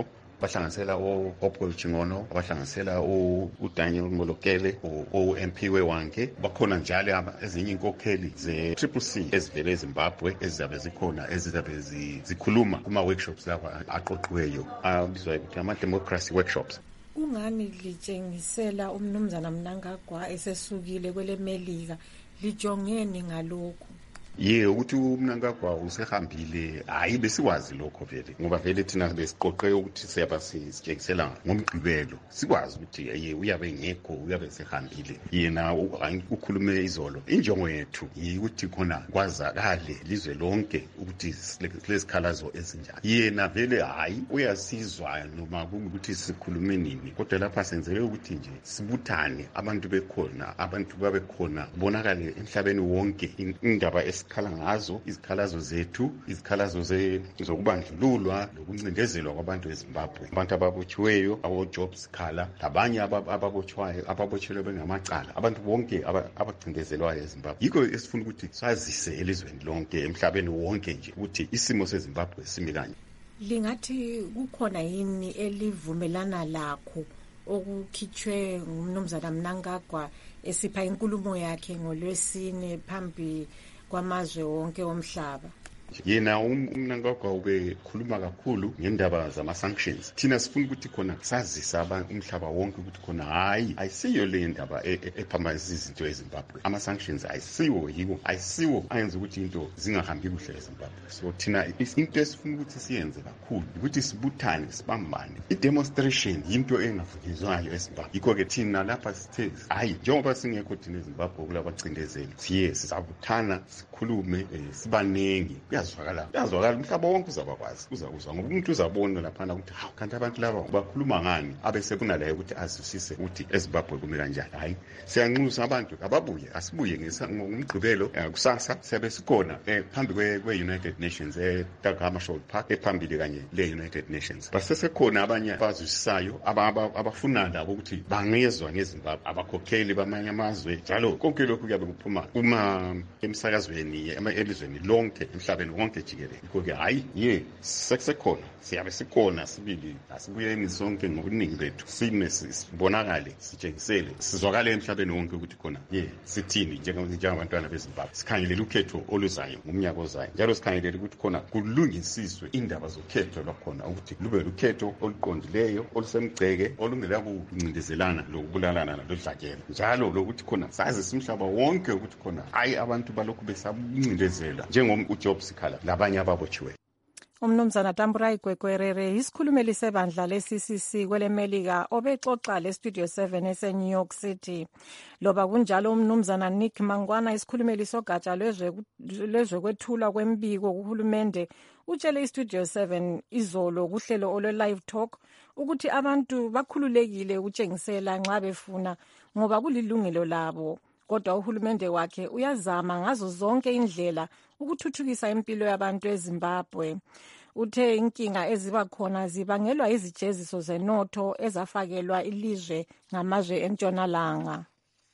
bahlanganisela uHopewell Chingono, abahlanganisela uDaniel Molokele, o-M P weWanke. Bakhona njalo ezinye inkokheli ze-Triple C ezivele eZimbabwe ezizabe zikhona ezizabe zikhuluma kuma-workshops lawa aqoqiweyo abizwa ukuthi ama-democracy workshops. Kungani litshengisela umnumzana Mnangagwa esesukile kwele Melika, lijongeni ngalokho? Ye ukuthi uMnangagwa usehambile hayi besikwazi lokho vele ngoba vele thina besiqoqe ukuthi siyaba sitshekisela ngomgqibelo sikwazi ukuthi ye uyabe ngekho uyabe sehambile yena ukhulume izolo. Injongo yethu ukuthi khona kwazakale lizwe lonke ukuthi lesikhalazo esinjani. Yena vele hayi uyasizwa noma ukuthi sikhulume nini kodwa lapha senzele ukuthi nje sibuthane abantu bekhona abantu babe khona bonakale emhlabeni wonke indaba khala ngazo izikhalazo zethu izikhalazo zokubandlululwa lokuncindezelwa kwabantu eZimbabwe, abantu ababotshiweyo abo-jobs khala labanye ababotshiwayo ababotshelwe bengamacala, abantu bonke abacindezelwayo eZimbabwe. Yikho esifuna ukuthi sazise elizweni lonke emhlabeni wonke nje ukuthi isimo seZimbabwe simi kanje. Lingathi kukhona yini elivumelana lakho okukhitshwe ngumnumzana Mnangagwa esipha inkulumo yakhe ngoLwesine phambi kwamazwe wonke omhlaba? Yena uMnangagwa ubekhuluma kakhulu ngendaba zama-sanctions. Thina sifuna ukuthi khona sazisa umhlaba wonke ukuthi khona hayi ayisiyo le ndaba ephambanisa izinto eZimbabwe. Ama-sanctions ayisiwo yiwo ayisiwo ayenza ukuthi into zingahambi kuhle eZimbabwe. So thina into esifuna ukuthi siyenze kakhulu ukuthi sibuthane sibambane. I-demonstration yinto engavunyezwayo eZimbabwe. Yikho-ke thina lapha sithe hayi njengoba singekho thina eZimbabwe kulabacindezeli siye sizabuthana sikhulume sibanengi. Yazwakala yazwakala umhlaba wonke uzabakwazi uzakuzwa ngoba umuntu uzabona laphana ukuthi hawu kanti abantu laba bakhuluma ngani abese kunalayo ukuthi azwisise ukuthi eZimbabwe kume kanjani. Hayi siyanxusa abantu ababuye asibuye ngomgqibelo kusasa siyabe sikhona phambi kwe-United Nations eTagama Park ephambili kanye le-United Nations. Basesekhona abanye abazwisisayo abafuna labo ukuthi bangezwa ngeZimbabwe abakhokheli bamanye amazwe njalo konke lokhu kuyabe kuphuma uma emsakazweni elizweni lonke emhlabeni wonke jikelele. Yikho-ke hayi ye sekusekhona siyabe sikhona sibili asibuyeni sonke ngobuningi bethu sime sibonakale sitshengisele sizwakale emhlabeni wonke ukuthi khona ye sithini njengabantwana beZimbabwe. Sikhangelela ukhetho oluzayo ngomnyaka ozayo njalo sikhangelela ukuthi khona kulungisiswe indaba zokhetho lwakhona ukuthi lube lukhetho oluqondileyo olusemgceke olungela kuncindezelana lokubulalana nalodlakela njalo lokuthi khona sazi simhlaba wonke ukuthi khona hayi abantu balokhu besabuncindezela njengoMjobs khala labanye ababotshiweyo. Umnumzana Tamburai Gwekwerere isikhulumeli sebandla le-C C C kwele Melika obexoxa le-Studio seven ese-New York City. Loba kunjalo umnumzana Nick Mangwana isikhulumeli sogatsha lwezwekwethulwa kwembiko kuhulumende utshele iStudio seven izolo kuhlelo olwe-Live Talk ukuthi abantu bakhululekile ukutshengisela nxa befuna ngoba kulilungelo labo. Kodwa uhulumende wakhe uyazama ngazo zonke indlela ukuthuthukisa impilo yabantu eZimbabwe. Uthe inkinga eziba khona zibangelwa izijeziso zenotho ezafakelwa ilizwe ngamazwe entshonalanga.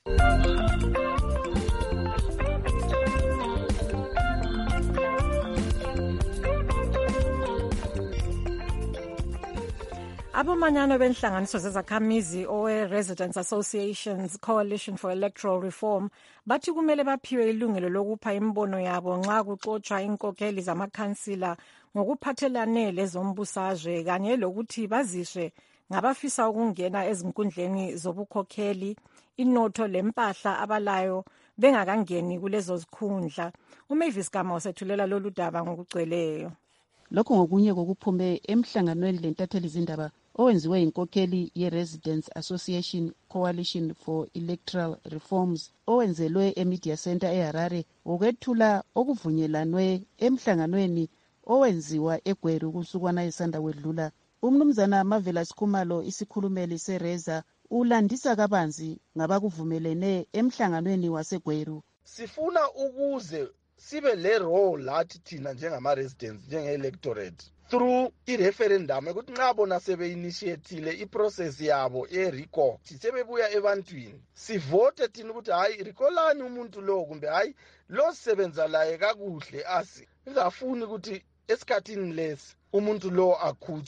Abomanyano benhlanganiso zezakhamizi owe-Residents Associations Coalition for Electoral Reform bathi kumele baphiwe ilungelo lokupha imbono yabo nxa kuxotshwa inkokheli zamakhansila ngokuphathelane lezombusazwe kanye lokuthi baziswe ngabafisa ukungena ezinkundleni zobukhokheli inotho lempahla abalayo bengakangeni kulezo zikhundla. uMavis Gama usethulela lolu daba ngokugcweleyo. Lokho ngokunye kokuphume emhlanganweni lentatheli zindaba owenziwe inkokheli ye-Residents Association Coalition for Electoral Reforms owenzelwe eMedia Center eHarare okwethula okuvunyelwanwe emhlanganweni owenziwa eGweru kusukwana isanda wedlula. Umnumzana Marvelous Khumalo isikhulumeli seReza ulandisa kabanzi ngabakuvumelene emhlanganweni waseGweru. Sifuna ukuze sibe le role lathi thina njengama-residents njenge-electorate through i-referendum ukuthi nxa bona sebe-initiatile iprocess yabo e-recall sebebuya ebantwini sivote thina ukuthi hayi rikolani umuntu lo kumbe hayi lo sisebenza laye kakuhle asi ngafuni ukuthi esikhathini lesi umuntu lo akhutshwe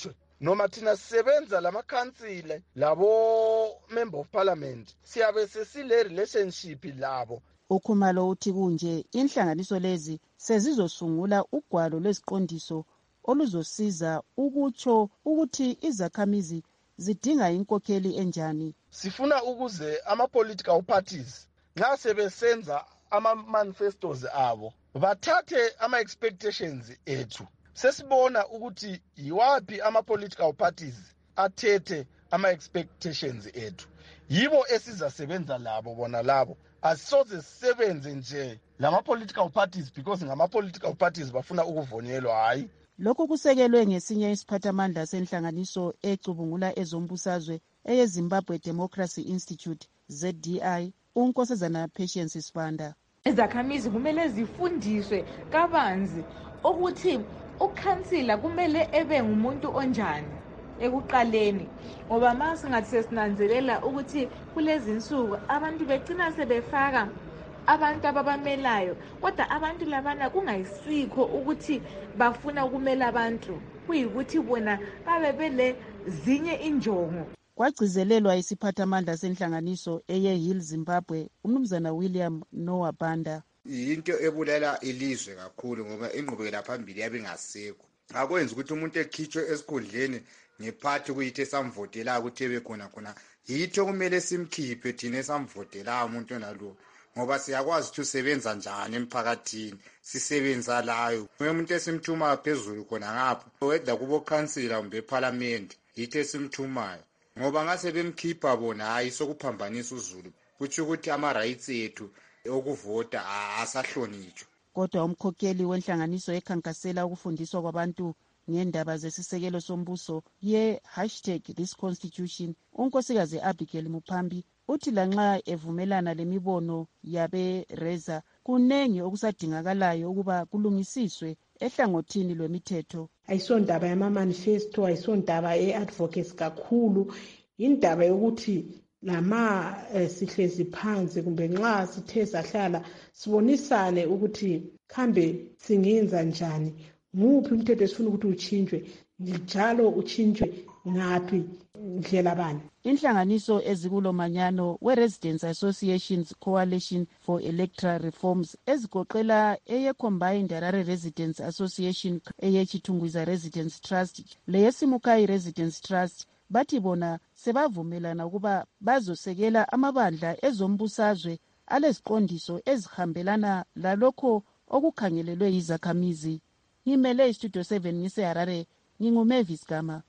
noma thina sisebenza lamakhansile labo member of parliament siyabe sesile relationship labo. uKhumalo uthi kunje inhlanganiso lezi sezizosungula ugwalo lweziqondiso oluzosiza ukutsho ukuthi izakhamizi zidinga inkokheli enjani. Sifuna ukuze ama-political parties nxa sebesenza ama-manifestos abo bathathe ama-expectations ethu. Sesibona ukuthi yiwaphi ama-political parties athethe ama-expectations ethu. Yibo esizasebenza labo bona labo. Asisoze sisebenze nje lama-political parties because ngama-political parties bafuna ukuvonyelwa hayi. Lokhu kusekelwe ngesinye isiphathamandla senhlanganiso ecubungula ezombusazwe eyeZimbabwe Democracy Institute Z D I uNkosazana Patience Sibanda. Izakhamizi kumele zifundiswe kabanzi ukuthi ukhansila kumele ebe ngumuntu onjani ekuqaleni, ngoba mase ngathi sesinanzelela ukuthi kulezi insuku abantu begcina sebefaka abantu ababamelayo, kodwa abantu labana kungayisikho ukuthi bafuna ukumela abantu, kuyikuthi bona babe bele zinye injongo. Kwagcizelelwa isiphathamandla senhlanganiso eye Hill Zimbabwe umnumzana William Noah Banda. Into ebulela ilizwe kakhulu ngoba ingqubekela phambili yabe ngasekho. Akwenza ukuthi umuntu ekhitshwe esikhundleni ngephathi kuyithe samvotela ukuthi ebe khona khona. Yitho kumele simkhiphe thina samvotela umuntu nalo. Ngoba siyakwazi ukuthi usebenza njani emphakathini, sisebenza layo. Umuntu esimthuma phezulu khona ngapha, weda kubo councilor kumbe eparliament, yitho esimthumayo. Ngoba ngase bemkhipha bona hayi sokuphambanisa uZulu. Kuthi ukuthi ama rights ethu okuvota asahlonitshwa. Kodwa umkhokheli wenhlanganiso ekhankasela ukufundiswa kwabantu ngendaba zesisekelo sombuso ye hashtag this constitution unkosikazi Abigail Mupambi uthi lanxa evumelana lemibono yabe Reza kunengi okusadingakalayo ukuba kulungisiswe ehlangothini lwemithetho. Ayisondaba yama manifesto, ayisondaba eadvocates kakhulu, indaba yokuthi lama eh, sihlezi phansi kumbe nxa sithe sahlala sibonisane ukuthi kambe singenza njani, nguphi umthetho esifuna ukuthi uchintshwe, njalo uchintshwe ngaphi ndlela bani. Inhlanganiso ezikulo manyano we-Residents Associations Coalition for Electoral Reforms ezigoqela eye Combined Harare Residents Association, eye Chitungwiza Residents Trust, leyesimukai Residents Trust bathi bona sebavumelana ukuba bazosekela amabandla ezombusazwe aleziqondiso ezihambelana lalokho okukhangelelwe izakhamizi. Ngimele iStudio seven ngise Harare, nginguMavis Gama.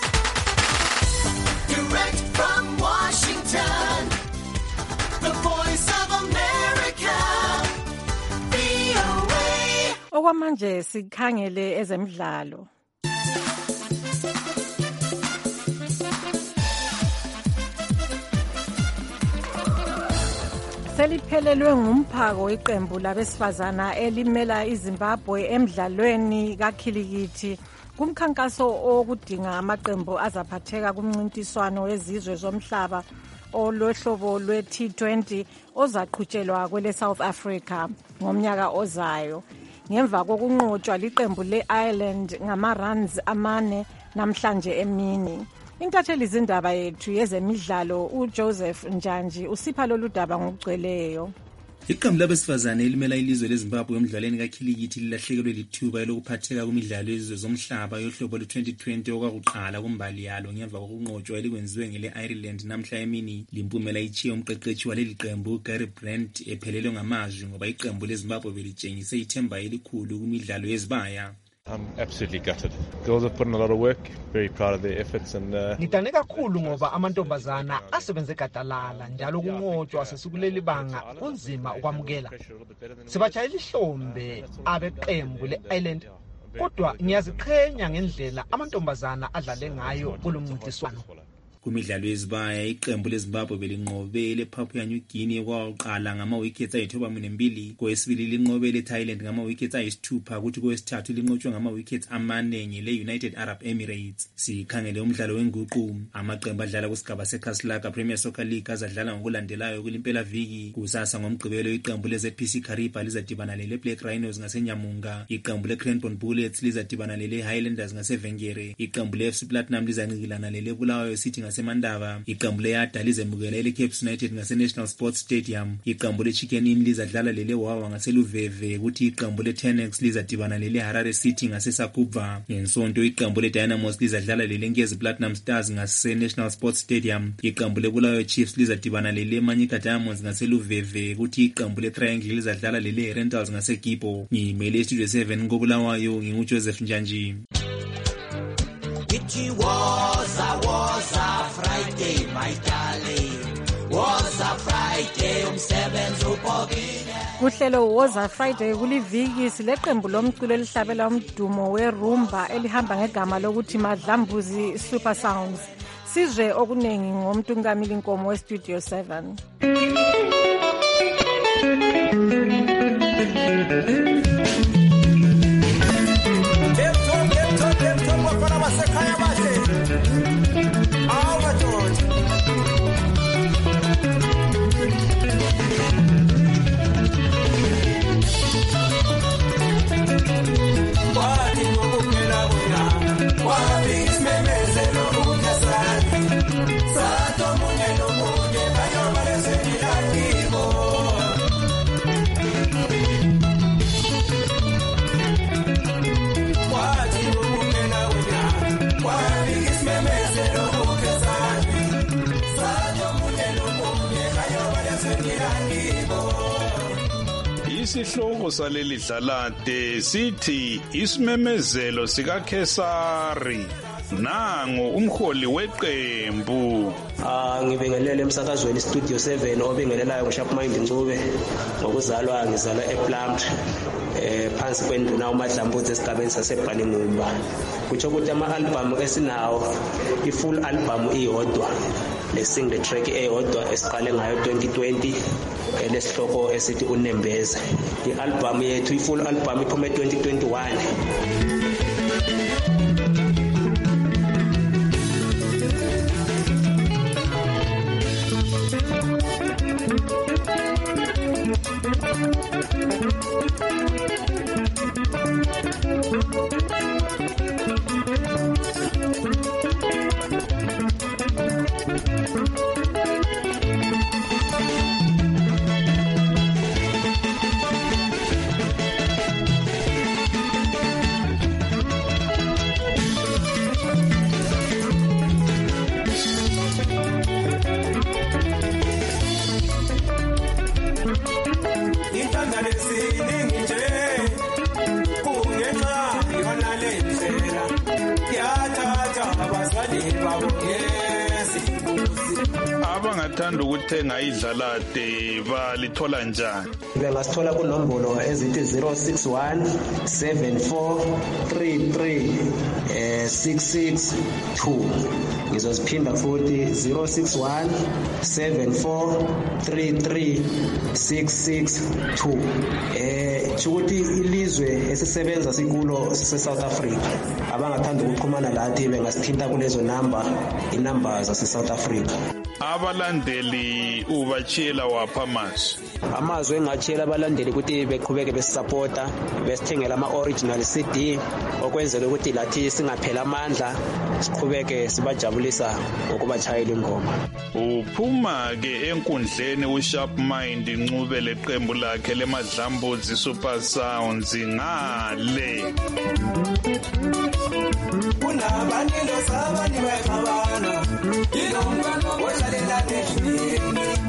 Direct from Washington, the voice of America, V O A. Okwamanje sikhangele ezemidlalo. Seliphelelwe ngumphako iqembu labesifazana elimela iZimbabwe emidlalweni kakhilikithi kumkhankaso okudinga amaqembu azaphatheka kumncintiswano wezizwe zomhlaba olohlobo lwe T twenty ozaqhutshelwa kwele South Africa ngomnyaka ozayo. Ngemva kokunqotshwa liqembu le-Ireland ngama-runs amane namhlanje emini. Intatheli izindaba yethu yezemidlalo uJoseph Njanji usipha lolu daba ngokugcweleyo. Iqembu labesifazane elimela ilizwe leZimbabwe emidlalweni kakhilikithi lilahlekelwe lithuba lokuphatheka kumidlalo yezizwe zomhlaba yohlobo lwe-twenty twenty okwakuqala kumbali yalo ngemva kokunqotshwa elikwenziwe ngele-Ireland namhla emini. Limpumela ichiye umqeqeshi waleli qembu Gary Brent ephelelwe ngamazwi ngoba iqembu leZimbabwe belitshengise ithemba elikhulu kumidlalo yezibaya. I'm absolutely gutted. Girls have put in a lot of work. Very proud of their efforts and uh ngidane kakhulu ngoba amantombazana asebenze gadalala njalo kunqotshwa sesikuleli banga kunzima ukwamukela. Sibajayela ihlombe abeqembu le-Ireland kodwa ngiyaziqhenya ngendlela amantombazana adlale ngayo kulomncintiswano. kumidlalo yezibaya iqembu lezimbabwe belinqobele Papua New Guinea kwakuqala ngama-wickets ayithoba nembili, kwesibili linqobele Thailand ngama-wickets ayisithupha, kuthi kwesithathu linqotshwe ngama-wickets amaningi le-United Arab Emirates. Sikhangele umdlalo wenguqu, amaqembu adlala kusigaba seKaslaka Premier Soccer League azadlala ngokulandelayo kulimpela viki. Kusasa ngomgqibelo iqembu le-Z P C Kariba lizadibana lele-Black Rhinos ngaseNyamunga, iqembu le-Cranbourne Bullets lizadibana lele-Highlanders ngasevengere, iqembu le-F C Platinum lizancikilana lele-Bulawayo City ngasemandaba, iqembu le-Yada lizemukela ele-Cape United ngase-National Sports Stadium, iqembu le-Chicken Inn lizadlala lele-Wawa ngaseluveve, kuthi iqembu le-Tenex lizadibana lele-Harare City ngasesakubva. Ngensonto iqembu le-Dynamos lizadlala lele-Nkezi Platinum Stars ngase-National Sports Stadium, iqembu le-Bulawayo Chiefs lizadibana lele-Manyika Diamonds ngaseluveve, kuthi iqembu le-Triangle lizadlala lele-Rentals ngaseGibo. Ngimele iStudio seven koBulawayo, nginguJoseph Njanji. It was a was a Friday, my darling. Was a Friday umsebenzi ubhokile. Kuhlelo Woza Friday kuliviki sileqembu lomculo elihlabela umdumo werumba elihamba ngegama lokuthi Madlambuzi Super Sounds. Sizwe okunengi ngomtungamili Nkomo weStudio seven. Isihloko saleli dlalade sithi isimemezelo sikaKesari. Nango umholi weqembu. Ah ngibingelele emsakazweni Studio seven obingelelayo ngoSharpmind Ncube ngokuzalwa ngizalwa ePlumtree eh phansi kwenduna uMadlambuzi esigabeni saseBhaningumba. Kutsho ukuthi ama-album esinawo i-full album iyodwa le-single track eyodwa esiqale ngayo twenty twenty elesihloko esithi uNembeze. I-album yethu i-full album iphume twenty twenty-one. Abangathanda ukuthenga idlalade balithola njani? Bengasithola kunombolo ezithi zero six one seven four three three six six two. Ngizoziphinda futhi zero six one seven four three three six six two. Eh chukuthi ilizwe esisebenza sikulo sise South Africa. Abangathanda ukuxhumana lathi bengasithinta kulezo number, inumber zase South Africa. Abalandeli ubachiyela wapha amazwi? Amazwi engachiyela abalandeli ukuthi beqhubeke besupporta, besithengela ama-original C D okwenzela ukuthi lathi singaphela amandla, siqhubeke sibajabulisa ngokubachayela ingoma. Uphuma ke enkundleni uSharpmind Ncube leqembu lakhe leMadlambuzi Super Sounds ngale. Kunabantu sabani bayabana inomngano ohlalela neshini.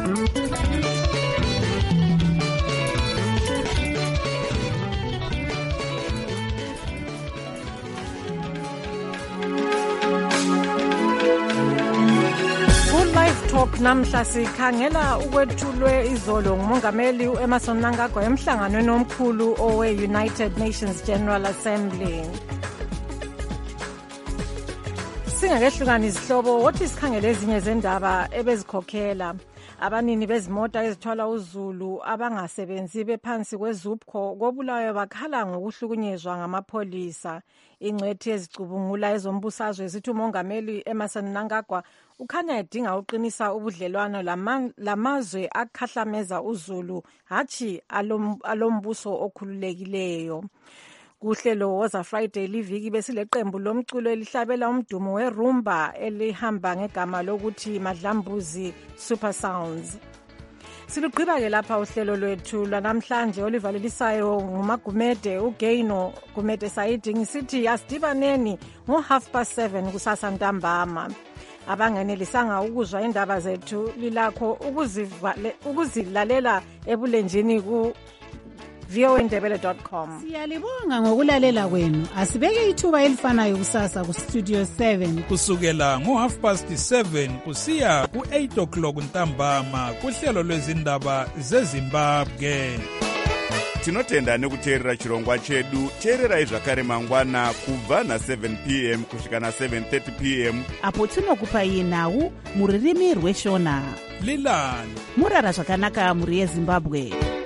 Live Talk namhla sikhangela ukwethulwe izolo ngumongameli uEmmerson Mnangagwa emhlanganweni omkhulu owe-United Nations General Assembly. singakehlukani izihlobo wothi sikhangele ezinye zendaba ebezikhokhela abanini bezimota ezithwala uzulu abangasebenzi bephansi kwezupco kobulawayo bakhala ngokuhlukunyezwa ngamapholisa. Ingcwethi ezicubungula ezombusazwe zithi umongameli Emmerson Mnangagwa ukhanya edinga uqinisa ubudlelwano lamazwe akhahlameza uzulu hathi alombuso okhululekileyo. Kuhlelo Woza Friday liviki besileqembu lomculo elihlabela umdumo werumba elihamba ngegama lokuthi Madlambuzi Super Sounds. Siluqhiba ke lapha uhlelo lwethu lanamhlanje olivalelisayo ngumagumede uGaino Gumede Saidi ngisithi asidibaneni ngo half past seven kusasa ntambama. Abangenelisanga ukuzwa indaba zethu lilakho ukuzilalela ebulenjini ku v o a ndebele dot com. Siyalibonga ngokulalela kwenu. Asibeke ithuba elifanayo kusasa ku Studio seven kusukela ngo half past seven kusiya ku eight o'clock ntambama kuhlelo lwezindaba zeZimbabwe. Tinotenda nekuteerera chirongwa chedu. Teererai zvakare mangwana kubva na seven p m kusvika na seven thirty p m apo tinokupai nhau muririmi rweshona. Lilani murara zvakanaka muri yeZimbabwe.